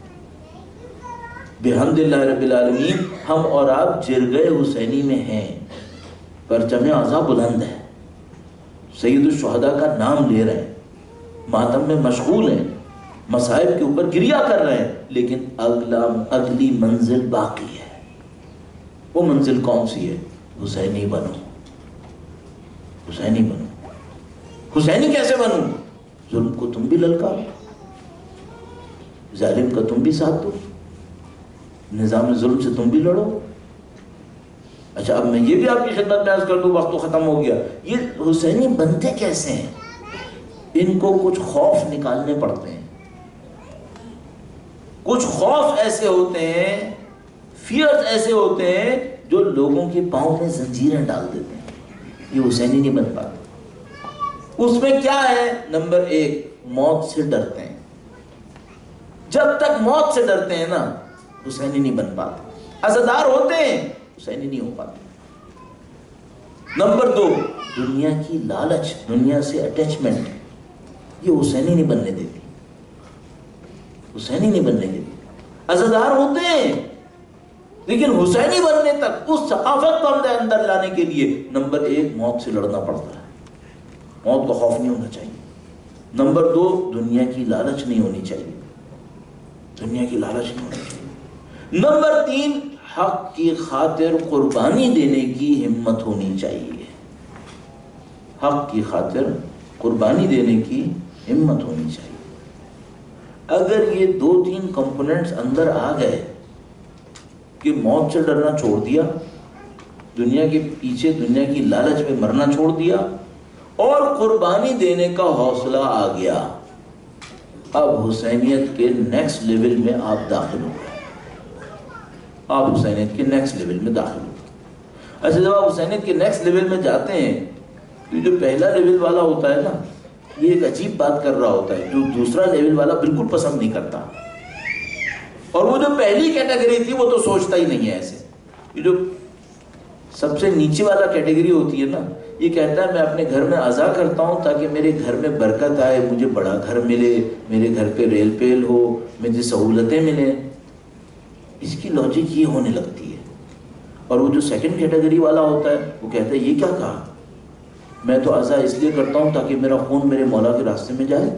بحمد اللہ رب العالمین ہم اور آپ جرگہ حسینی میں ہیں، پرچم عزا بلند ہے، سید الشہداء کا نام لے رہے ہیں، ماتم میں مشغول ہیں، مصائب کے اوپر گریہ کر رہے ہیں، لیکن اگلا اگلی منزل باقی ہے۔ وہ منزل کون سی ہے؟ حسینی بنو، حسینی بنو۔ حسینی کیسے بنوں؟ ظلم کو تم بھی للکارو، ظالم کا تم بھی ساتھ دو، نظام ظلم سے تم بھی لڑو۔ اچھا اب میں یہ بھی آپ کی خدمت میں عرض کر دوں، وقت تو ختم ہو گیا، یہ حسینی بنتے کیسے ہیں؟ ان کو کچھ خوف نکالنے پڑتے ہیں، کچھ خوف ایسے ہوتے ہیں، فیئرز ایسے ہوتے ہیں جو لوگوں کے پاؤں میں زنجیریں ڈال دیتے ہیں۔ یہ حسینی نہیں بن پاتا۔ اس میں کیا ہے؟ نمبر ایک، موت سے ڈرتے ہیں۔ جب تک موت سے ڈرتے ہیں نا، حسینی نہیں بن پاتے۔ عزادار ہوتے ہیں، حسینی نہیں ہو پاتے۔ نمبر دو، دنیا کی لالچ، دنیا سے اٹیچمنٹ، یہ حسینی نہیں بننے دیتی، حسینی نہیں بننے دیتی۔ عزادار ہوتے ہیں لیکن حسینی بننے تک اس ثقافت کو اپنے اندر لانے کے لیے نمبر ایک، موت سے لڑنا پڑتا ہے، موت کا خوف نہیں ہونا چاہیے۔ نمبر دو، دنیا کی لالچ نہیں ہونی چاہیے، دنیا کی لالچ نہیں ہونی چاہیے۔ نمبر تین، حق کی خاطر قربانی دینے کی ہمت ہونی چاہیے، حق کی خاطر قربانی دینے کی ہمت ہونی چاہیے۔ اگر یہ دو تین کمپوننٹس اندر آ گئے کہ موت سے ڈرنا چھوڑ دیا، دنیا کے پیچھے دنیا کی لالچ میں مرنا چھوڑ دیا، اور قربانی دینے کا حوصلہ آ گیا، اب حسینیت کے نیکسٹ لیول میں آپ داخل ہو گئے، آپ حسینیت کے نیکسٹ لیول میں داخل ہو گئے۔ اچھا جب آپ حسینیت کے نیکسٹ لیول میں جاتے ہیں تو جو پہلا لیول والا ہوتا ہے نا، یہ ایک عجیب بات کر رہا ہوتا ہے جو دوسرا لیول والا بالکل پسند نہیں کرتا، اور وہ جو پہلی کیٹیگری تھی وہ تو سوچتا ہی نہیں ہے ایسے۔ یہ جو سب سے نیچے والا کیٹیگری ہوتی ہے نا، یہ کہتا ہے میں اپنے گھر میں عزا کرتا ہوں تاکہ میرے گھر میں برکت آئے، مجھے بڑا گھر ملے، میرے گھر پہ ریل پیل ہو، مجھے سہولتیں ملیں۔ اس کی لاجک یہ ہونے لگتی ہے۔ اور وہ جو سیکنڈ کیٹیگری والا ہوتا ہے وہ کہتا ہے یہ کیا کہا، میں تو عزا اس لیے کرتا ہوں تاکہ میرا خون میرے مولا کے راستے میں جائے،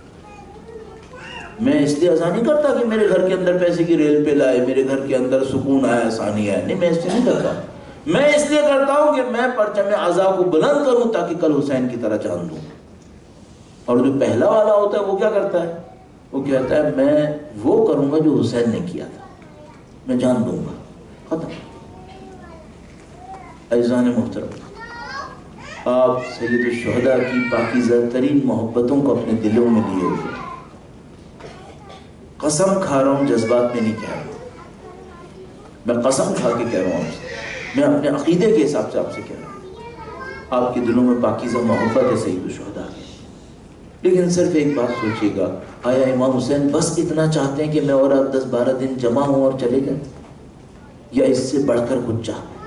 میں اس لیے عزا نہیں کرتا کہ میرے گھر کے اندر پیسے کی ریل پیل آئے، میرے گھر کے اندر سکون آئے، آسانی آئے، نہیں، میں اس لیے نہیں کرتا، میں اس لیے کرتا ہوں کہ میں پرچم عزا کو بلند کروں تاکہ کل حسین کی طرح جان دوں۔ اور جو پہلا والا ہوتا ہے وہ کیا کرتا ہے، وہ کہتا ہے میں وہ کروں گا جو حسین نے کیا تھا، میں جان دوں گا، ختم۔ عزیزان محترم، آپ سید الشہداء کی پاکیزہ ترین محبتوں کو اپنے دلوں میں لیے ہوئے، قسم کھا رہا ہوں، جذبات میں نہیں کہہ رہا، میں قسم کھا کے کہہ رہا ہوں آپ سے، میں اپنے عقیدے کے حساب سے آپ سے کہہ رہا ہوں، آپ کے دلوں میں پاکیزہ محبت ہے سید الشہداء کی۔ لیکن صرف ایک بات سوچیے گا، آیا امام حسین بس اتنا چاہتے ہیں کہ میں اور آپ دس بارہ دن جمع ہوں اور چلے جائیں، یا اس سے بڑھ کر کچھ چاہتے ہیں؟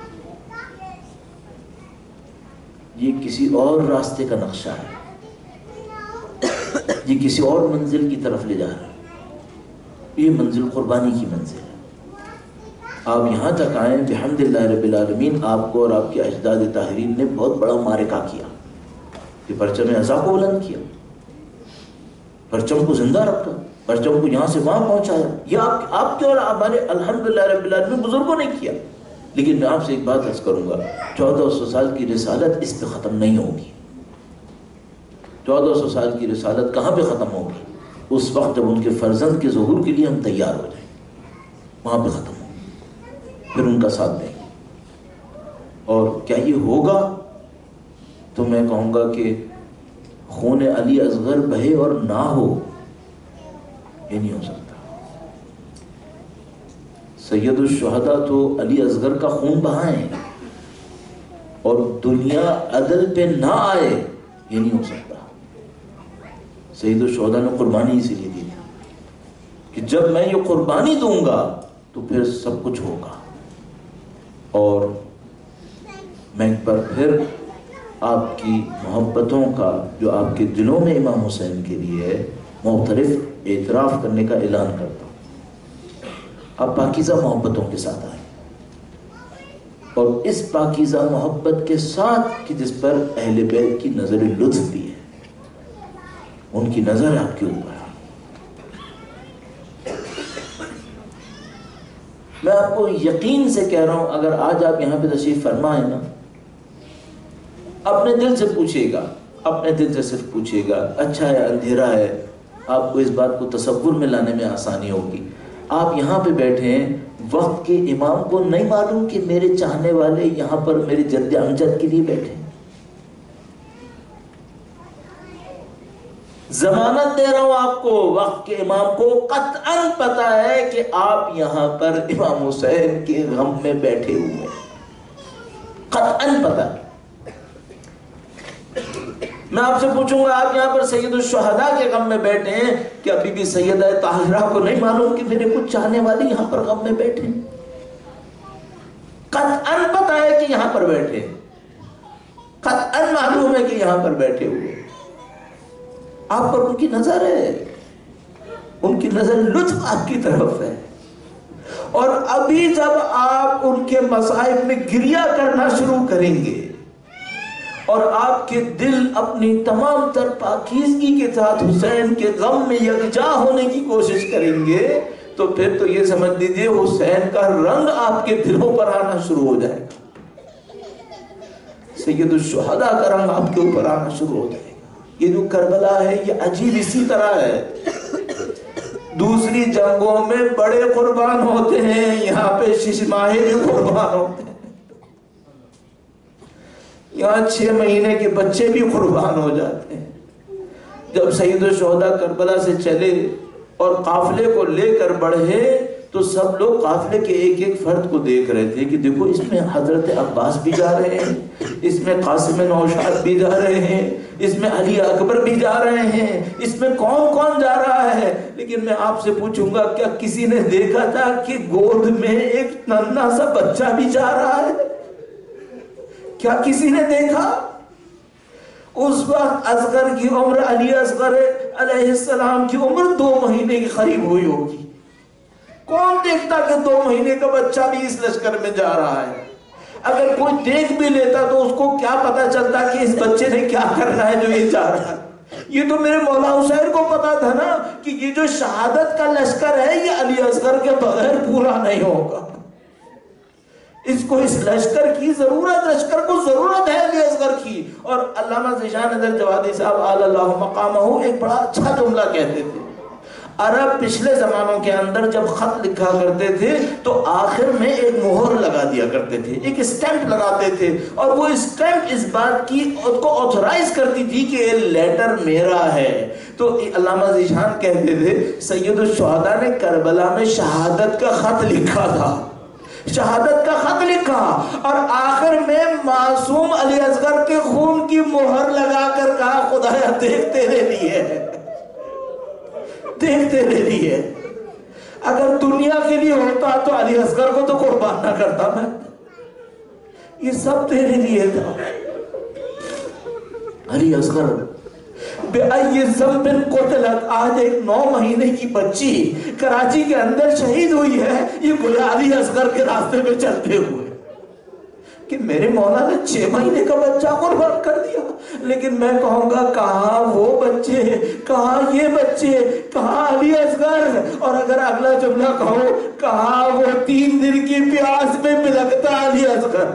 یہ کسی اور راستے کا نقشہ ہے، یہ کسی اور منزل کی طرف لے جا رہا ہے، یہ منزل قربانی کی منزل ہے۔ آپ یہاں تک آئیں، بحمدللہ رب العالمین، آپ کو اور آپ کے اجداد طاہرین نے بہت بڑا معرکہ کیا کہ پرچم عزا کو بلند کیا، پرچم کو زندہ رکھا، پرچم کو یہاں سے وہاں پہنچایا۔ یہ آپ آپ کے اور ہمارے الحمدللہ رب العالمین بزرگوں نے کیا۔ لیکن میں آپ سے ایک بات عرض کروں گا، چودہ سو سال کی رسالت اس پہ ختم نہیں ہوگی۔ چودہ سو سال کی رسالت کہاں پہ ختم ہوگی؟ اس وقت جب ان کے فرزند کے ظہور کے لیے ہم تیار ہو جائیں، وہاں پہ ختم ہوگی، پھر ان کا ساتھ دیں گے۔ اور کیا یہ ہوگا؟ تو میں کہوں گا کہ خون علی اصغر بہے اور نہ ہو، یہ نہیں ہو سکتا۔ سید الشہداء تو علی اصغر کا خون بہائیں اور دنیا عدل پہ نہ آئے، یہ نہیں ہو سکتا۔ سید الشہداء نے قربانی اسی لیے دی تھی کہ جب میں یہ قربانی دوں گا تو پھر سب کچھ ہوگا۔ اور میں ایک بار پھر آپ کی محبتوں کا جو آپ کے دلوں میں امام حسین کے لیے ہے مختلف اعتراف کرنے کا اعلان کرتا ہوں۔ آپ پاکیزہ محبتوں کے ساتھ آئیں، اور اس پاکیزہ محبت کے ساتھ کہ جس پر اہل بیت کی نظر لطف بھی ہے، ان کی نظر آپ کے اوپر۔ میں آپ کو یقین سے کہہ رہا ہوں، اگر آج آپ یہاں پہ تشریف فرما ہے نا، اپنے دل سے پوچھے گا، اپنے دل سے صرف پوچھے گا اچھا ہے اندھیرا ہے، آپ کو اس بات کو تصور میں لانے میں آسانی ہوگی۔ آپ یہاں پہ بیٹھے ہیں، وقت کے امام کو نہیں معلوم کہ میرے چاہنے والے یہاں پر میرے جد امجد کے لیے بیٹھے ہیں۔ ضمانت دے رہا ہوں آپ کو، وقت کے امام کو قطعاً پتا ہے کہ آپ یہاں پر امام حسین کے غم میں بیٹھے ہوئے ہیں، قطعاً پتا ہے۔ میں آپ سے پوچھوں گا، آپ یہاں پر سید الشہداء کے غم میں بیٹھے ہیں، کہ ابھی بھی سیدہ طاہرہ کو نہیں معلوم کہ میرے کچھ چاہنے والے یہاں پر غم میں بیٹھے ہیں؟ قطعاً پتا ہے کہ یہاں پر بیٹھے ہیں، قطعاً معلوم ہے کہ یہاں پر بیٹھے ہوئے، آپ پر ان کی نظر ہے، ان کی نظر لطف آپ کی طرف ہے۔ اور ابھی جب آپ ان کے مصائب میں گریہ کرنا شروع کریں گے اور آپ کے دل اپنی تمام تر پاکیزگی کے ساتھ حسین کے غم میں یکجا ہونے کی کوشش کریں گے، تو پھر تو یہ سمجھ لیجیے حسین کا رنگ آپ کے دلوں پر آنا شروع ہو جائے گا، سید الشہداء کا رنگ آپ کے اوپر آنا شروع ہو جائے گا۔ یہ جو کربلا ہے یہ عجیب اسی طرح ہے، دوسری جنگوں میں بڑے قربان ہوتے ہیں، یہاں پہ ششماہے بھی قربان ہوتے ہیں، یہاں چھ مہینے کے بچے بھی قربان ہو جاتے ہیں۔ جب سید الشہداء کربلا سے چلے اور قافلے کو لے کر بڑھے تو سب لوگ قافلے کے ایک ایک فرد کو دیکھ رہے تھے کہ دیکھو اس میں حضرت عباس بھی جا رہے ہیں، اس میں قاسم نوشاد بھی جا رہے ہیں، اس میں علی اکبر بھی جا رہے ہیں، اس میں کون کون جا رہا ہے۔ لیکن میں آپ سے پوچھوں گا، کیا کسی نے دیکھا تھا کہ گود میں ایک ننھا سا بچہ بھی جا رہا ہے؟ کیا کسی نے دیکھا؟ اس وقت اصغر کی عمر علی اصغر علیہ السلام کی عمر دو مہینے کی قریب ہوئی ہوگی. کون دیکھتا کہ دو مہینے کا بچہ بھی اس لشکر میں جا رہا ہے؟ اگر کوئی دیکھ بھی لیتا تو اس کو کیا پتا چلتا کہ اس بچے نے کیا کرنا ہے جو یہ جا رہا ہے؟ یہ تو میرے مولا حسین کو پتا تھا نا کہ یہ جو شہادت کا لشکر ہے یہ علی اصغر کے بغیر پورا نہیں ہوگا. اس کو اس لشکر کی ضرورت، لشکر کو ضرورت ہے علی اصغر کی. اور علامہ ذیشان نظر جوادی صاحب اعلی اللہ مقامہ ایک بڑا اچھا جملہ کہتے تھے. عرب پچھلے زمانوں کے اندر جب خط لکھا کرتے تھے تو آخر میں ایک مہر لگا دیا کرتے تھے، ایک اسٹیمپ لگاتے تھے، اور وہ اسٹیمپ اس بات کی اس کو آتھورائز کرتی تھی کہ یہ لیٹر میرا ہے. تو علامہ ذیشان کہتے تھے سید الشہداء نے کربلا میں شہادت کا خط لکھا تھا، شہادت کا خط لکھا، اور آخر میں معصوم علی اصغر کے خون کی مہر لگا کر کہا خدایا دیکھ تیرے لیے، دیکھ تیرے لیے. اگر دنیا کے لیے ہوتا تو علی اصغر کو تو قربان نہ کرتا میں، یہ سب تیرے لیے تھا. علی اصغر بِأَيِّ ذَنبٍ قُتِلَتْ، آج ایک نو مہینے کی بچی کراچی کے اندر شہید ہوئی ہے، یہ گویا علی اصغر کے راستے میں چلتے ہوئے کہ میرے مولا نے چھ مہینے کا بچہ قربان کر دیا. لیکن میں کہوں گا کہاں وہ بچے، کہاں یہ بچے، کہاں علی اصغر. اور اگر اگلا جملہ کہو کہاں وہ تین دن کی پیاس میں بلکتا علی اصغر.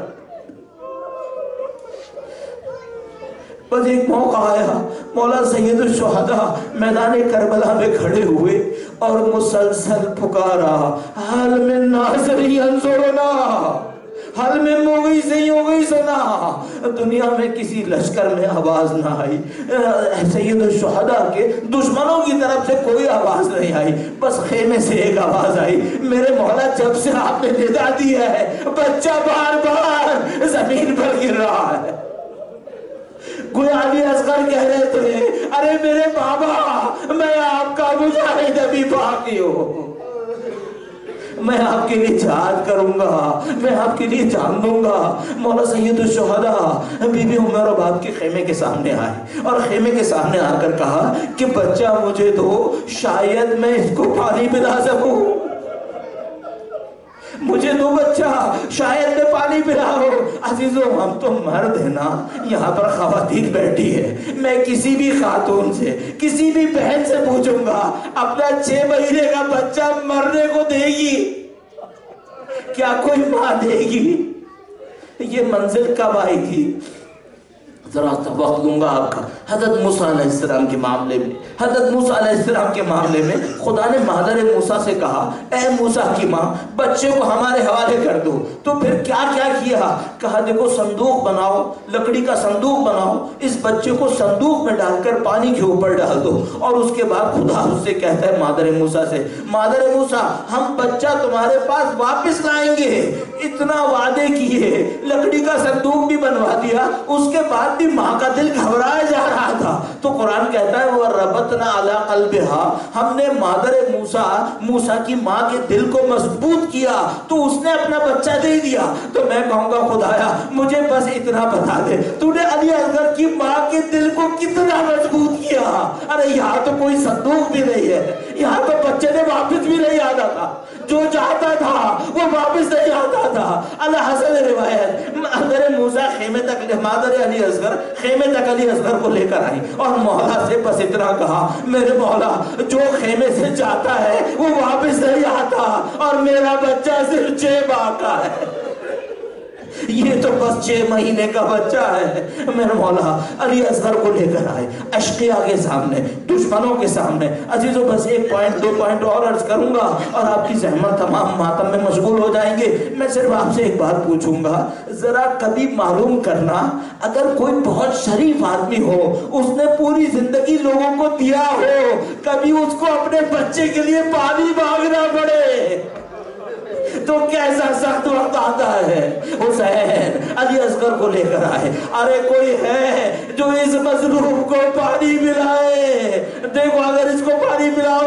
بس ایک موقع آیا، مولا سید الشہداء میدان کربلا میں کھڑے ہوئے اور مسلسل پکارا حل من ناصر ینصرنا، حل میں موگئی سے یوگئی سنا. دنیا میں کسی لشکر میں آواز نہ آئی، سید الشہداء کے دشمنوں کی طرف سے کوئی آواز نہیں آئی، بس خیمے سے ایک آواز آئی میرے مولا جب سے آپ نے ندا دی ہے بچہ بار بار زمین پر گر رہا ہے. گویا علی اصغر کہہ رہے تھے ارے میرے بابا میں آپ کا مجاہد ابھی باقی ہوں، میں آپ کے لیے جہاد کروں گا، میں آپ کے لیے جان دوں گا. مولا سید الشہداء بی بی عمر اور باپ کے خیمے کے سامنے آئے اور خیمے کے سامنے آ کر کہا کہ بچہ مجھے دو، شاید میں اس کو پانی پلا سکوں، مجھے دو بچہ، شاید میں پانی پلاؤ. عزیزو ہم تو مرد ہیں نا، یہاں پر خواتین بیٹھی ہے، میں کسی بھی خاتون سے کسی بھی بہن سے پوچھوں گا اپنا چھ مہینے کا بچہ مرنے کو دے گی؟ کیا کوئی ماں دے گی؟ یہ منزل کب آئی تھی؟ ذرا سا وقت دوں گا آپ کا. حضرت موسیٰ علیہ السلام کے معاملے میں حضرت موسیٰ علیہ السلام کے معاملے میں خدا نے مادر موسیٰ سے کہا اے موسیٰ کی ماں بچے کو ہمارے حوالے کر دو. تو پھر کیا کیا کیا؟ کہا دیکھو صندوق بناؤ، لکڑی کا صندوق بناؤ، اس بچے کو صندوق میں ڈال کر پانی کے اوپر ڈال دو. اور اس کے بعد خدا اس سے کہتا ہے مادر موسیٰ سے مادر موسیٰ ہم بچہ تمہارے پاس واپس لائیں گے. اتنا وعدے کیے، لکڑی کا صندوق بھی بنوا دیا، اس کے بعد بھی ماں کا دل گھبرایا جا رہا تھا. تو قرآن کہتا ہے وَرَبَطْنَا عَلَىٰ قَلْبِهَا، ہم نے مادر موسیٰ موسیٰ کی ماں کے دل کو مضبوط کیا تو اس نے اپنا بچہ دے دیا. تو میں کہوں گا خدایا مجھے بس اتنا بتا دے تو نے علی اصغر کی ماں کے دل کو کتنا مضبوط کیا. ارے یہاں تو کوئی صندوق بھی نہیں ہے، یہاں تو بچے نے واپس بھی نہیں آتا تھا، جو چاہتا تھا وہ واپس نہیں آتا تھا. اللہ حسن روایت مادر موسیٰ خیمے تک مادر علی اصغر خیمے تک علی اصغر کو لے کر آئی اور مولا سے بس اتنا کہا میرے مولا جو خیمے سے جاتا ہے وہ واپس نہیں آتا اور میرا بچہ صرف چھ ماہ کا ہے، یہ تو بس چھ مہینے کا بچہ ہے. میرے مولا علی اصغر کو لے کر آئے اشقیاء کے سامنے، دشمنوں کے سامنے. عزیزو بس ایک پوائنٹ دو پوائنٹ اور عرض کروں گا اور آپ کی زحمت تمام ماتم میں مشغول ہو جائیں گے. میں صرف آپ سے ایک بات پوچھوں گا، ذرا کبھی معلوم کرنا اگر کوئی بہت شریف آدمی ہو، اس نے پوری زندگی لوگوں کو دیا ہو، کبھی اس کو اپنے بچے کے لیے پانی مانگنا پڑے تو کیسا سخت وقت آتا ہے. حسین علی اصغر کو لے کر آئے، ارے کوئی ہے جو اس مظلوم کو پانی پلائے؟ دیکھو اگر اس کو پانی پلاؤ گے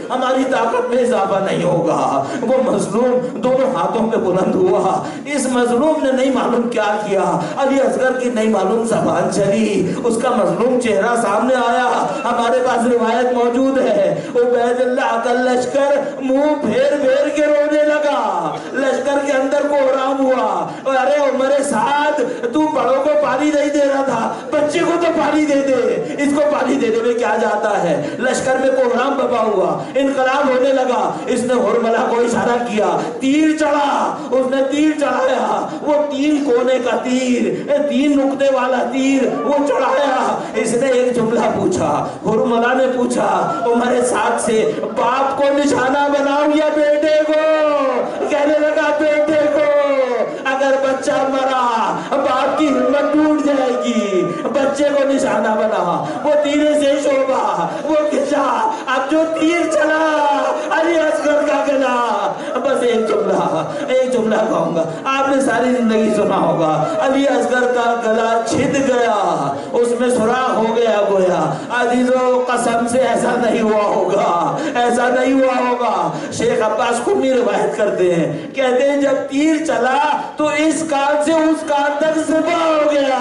ہماری طاقت میں اضافہ نہیں ہوگا۔ وہ مظلوم دونوں ہاتھوں پہ بلند ہوا، اس مظلوم نے نہیں معلوم کیا کیا، علی اصغر کی نہیں معلوم زبان چلی، اس کا مظلوم چہرہ سامنے آیا۔ ہمارے پاس روایت موجود ہے، عبید اللہ کا لشکر منہ پھیر پھیر کے رونے لگا، لشکر کے اندر کو حرام ہوا، ارے عمر سعد تو بڑوں کو پانی نہیں دے رہا تھا، بچے کو تو پانی دے دے، اس کو پانی دینے میں کیا جاتا ہے۔ لشکر میں کو حرام بپا ہوا، انقلاب ہونے لگا، اس نے حرملہ کو اشارہ کیا، تیر چڑھا، اس نے تیر چڑھایا، وہ تین کونے کا تیر، تین نقطے والا تیر وہ چڑھایا۔ اس نے ایک جملہ پوچھا، حرملہ نے پوچھا عمر سعد سے، باپ کو نشانہ بناؤ یا بیٹے کو؟ کہنے لگا بیٹے کو، اگر بچہ مرا باپ کی ہمت ٹوٹ جائے گی، بچے کو نشانہ بنا۔ وہ تیرے سے شعبہ وہ کھچا، اب جو تیر چلا علی اصغر کا گلا۔ بس ایک جملہ ایک جملہ کہوں گا، آپ نے ساری زندگی سنا ہوگا، علی اصغر کا گلا چھد گیا، اس میں سوراخ ہو گیا گویا۔ عزیزو قسم سے ایسا نہیں ہوا ہوگا، ایسا نہیں ہوا ہوگا۔ شیخ عباس خمی روایت کرتے ہیں، کہتے ہیں جب تیر چلا تو اس کان سے اس کان تک ذبح ہو گیا،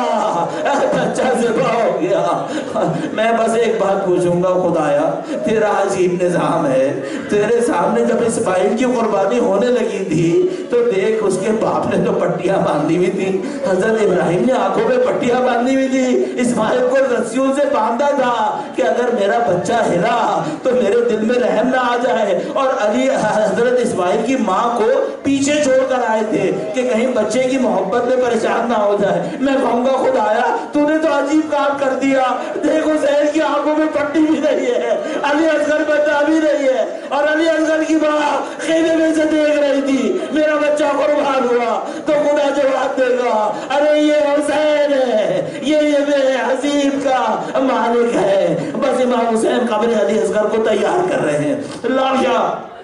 بچہ ذبح ہو گیا۔ میں بس ایک بات پوچھوں گا، خدایا تیرا عجیب نظام ہے، تیرے سامنے جب اسماعیل کی قربانی ہونے لگی تھی تو دیکھ اس کے باپ نے تو پٹیاں باندھی ہوئی تھی، حضرت ابراہیم نے آنکھوں میں پٹیاں باندھی ہوئی تھی، اسماعیل کو رسیوں سے باندھا تھا کہ اگر میرا بچہ ہلا تو میرے دل میں رحم نہ آ جائے، اور علی حضرت اسماعیل کی ماں کو پیچھے چھوڑ کر آئے تھے کہ کہیں بچے کی محبت میں پریشان نہ ہو جائے۔ میں کہوں گا خدایا تو نے تو عجیب کام کر دیا، دیکھو زہر کی آنکھوں میں پٹی بھی نہیں ہے، علی اصغر بچہ بھی نہیں ہے، اور علی اصغر کی ماں خیمے میں سے دیکھ رہی تھی میرا بچہ قربان ہوا، تو خدا جواب دے گا ارے یہ حسین ہے، یہ یہ میرے حسین کا مالک ہے۔ بس امام حسین قبر علی اصغر کو تیار کر رہے ہیں، لاشا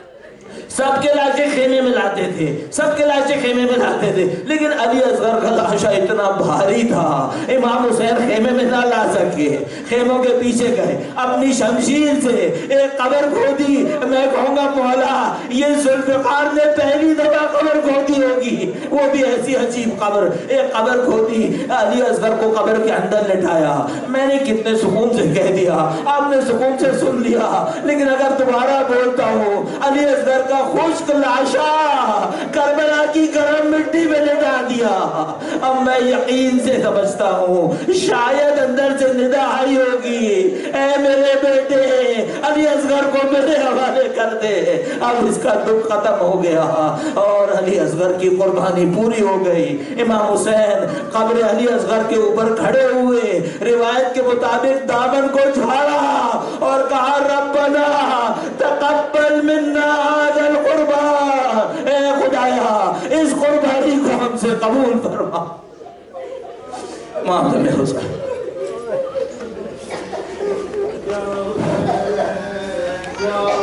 سب کے لاشیں خیمے میں لاتے تھے، سب کے لاشیں خیمے میں لاتے تھے، لیکن علی اصغر کا لاشا اتنا بھاری تھا امام حسین خیمے میں نہ لا سکے، خیموں کے پیچھے گئے، اپنی شمشیر سے ایک قبر کھودی۔ میں کہوں گا مولا یہ ذوالفقار نے پہلی دفعہ قبر کھودی ہوگی، وہ بھی ایسی عجیب قبر، ایک قبر کھودی، علی اصغر کو قبر کے اندر لٹایا۔ میں نے کتنے سکون سے کہہ دیا، آپ نے سکون سے سن لیا، لیکن اگر دوبارہ بولتا ہوں علی اصغر کا خشک لاشا کربلا کی گرم مٹی میں لٹا دیا، اب میں یقین سے سمجھتا ہوں شاید اندر سے ندا آئی ہوگی، اے میرے بیٹے علی اصغر کو میرے حوالے کر دے۔ اب اس کا دکھ ختم ہو گیا اور علی اصغر کی قربانی پوری ہو گئی۔ امام حسین قبر علی اصغر کے اوپر کھڑے ہوئے، روایت کے مطابق دامن کو جھاڑا اور کہا ربنا تقبل منا هذا القربان، اے خدایا اس قربانی کو ہم سے قبول فرما۔ معاملہ میں حسین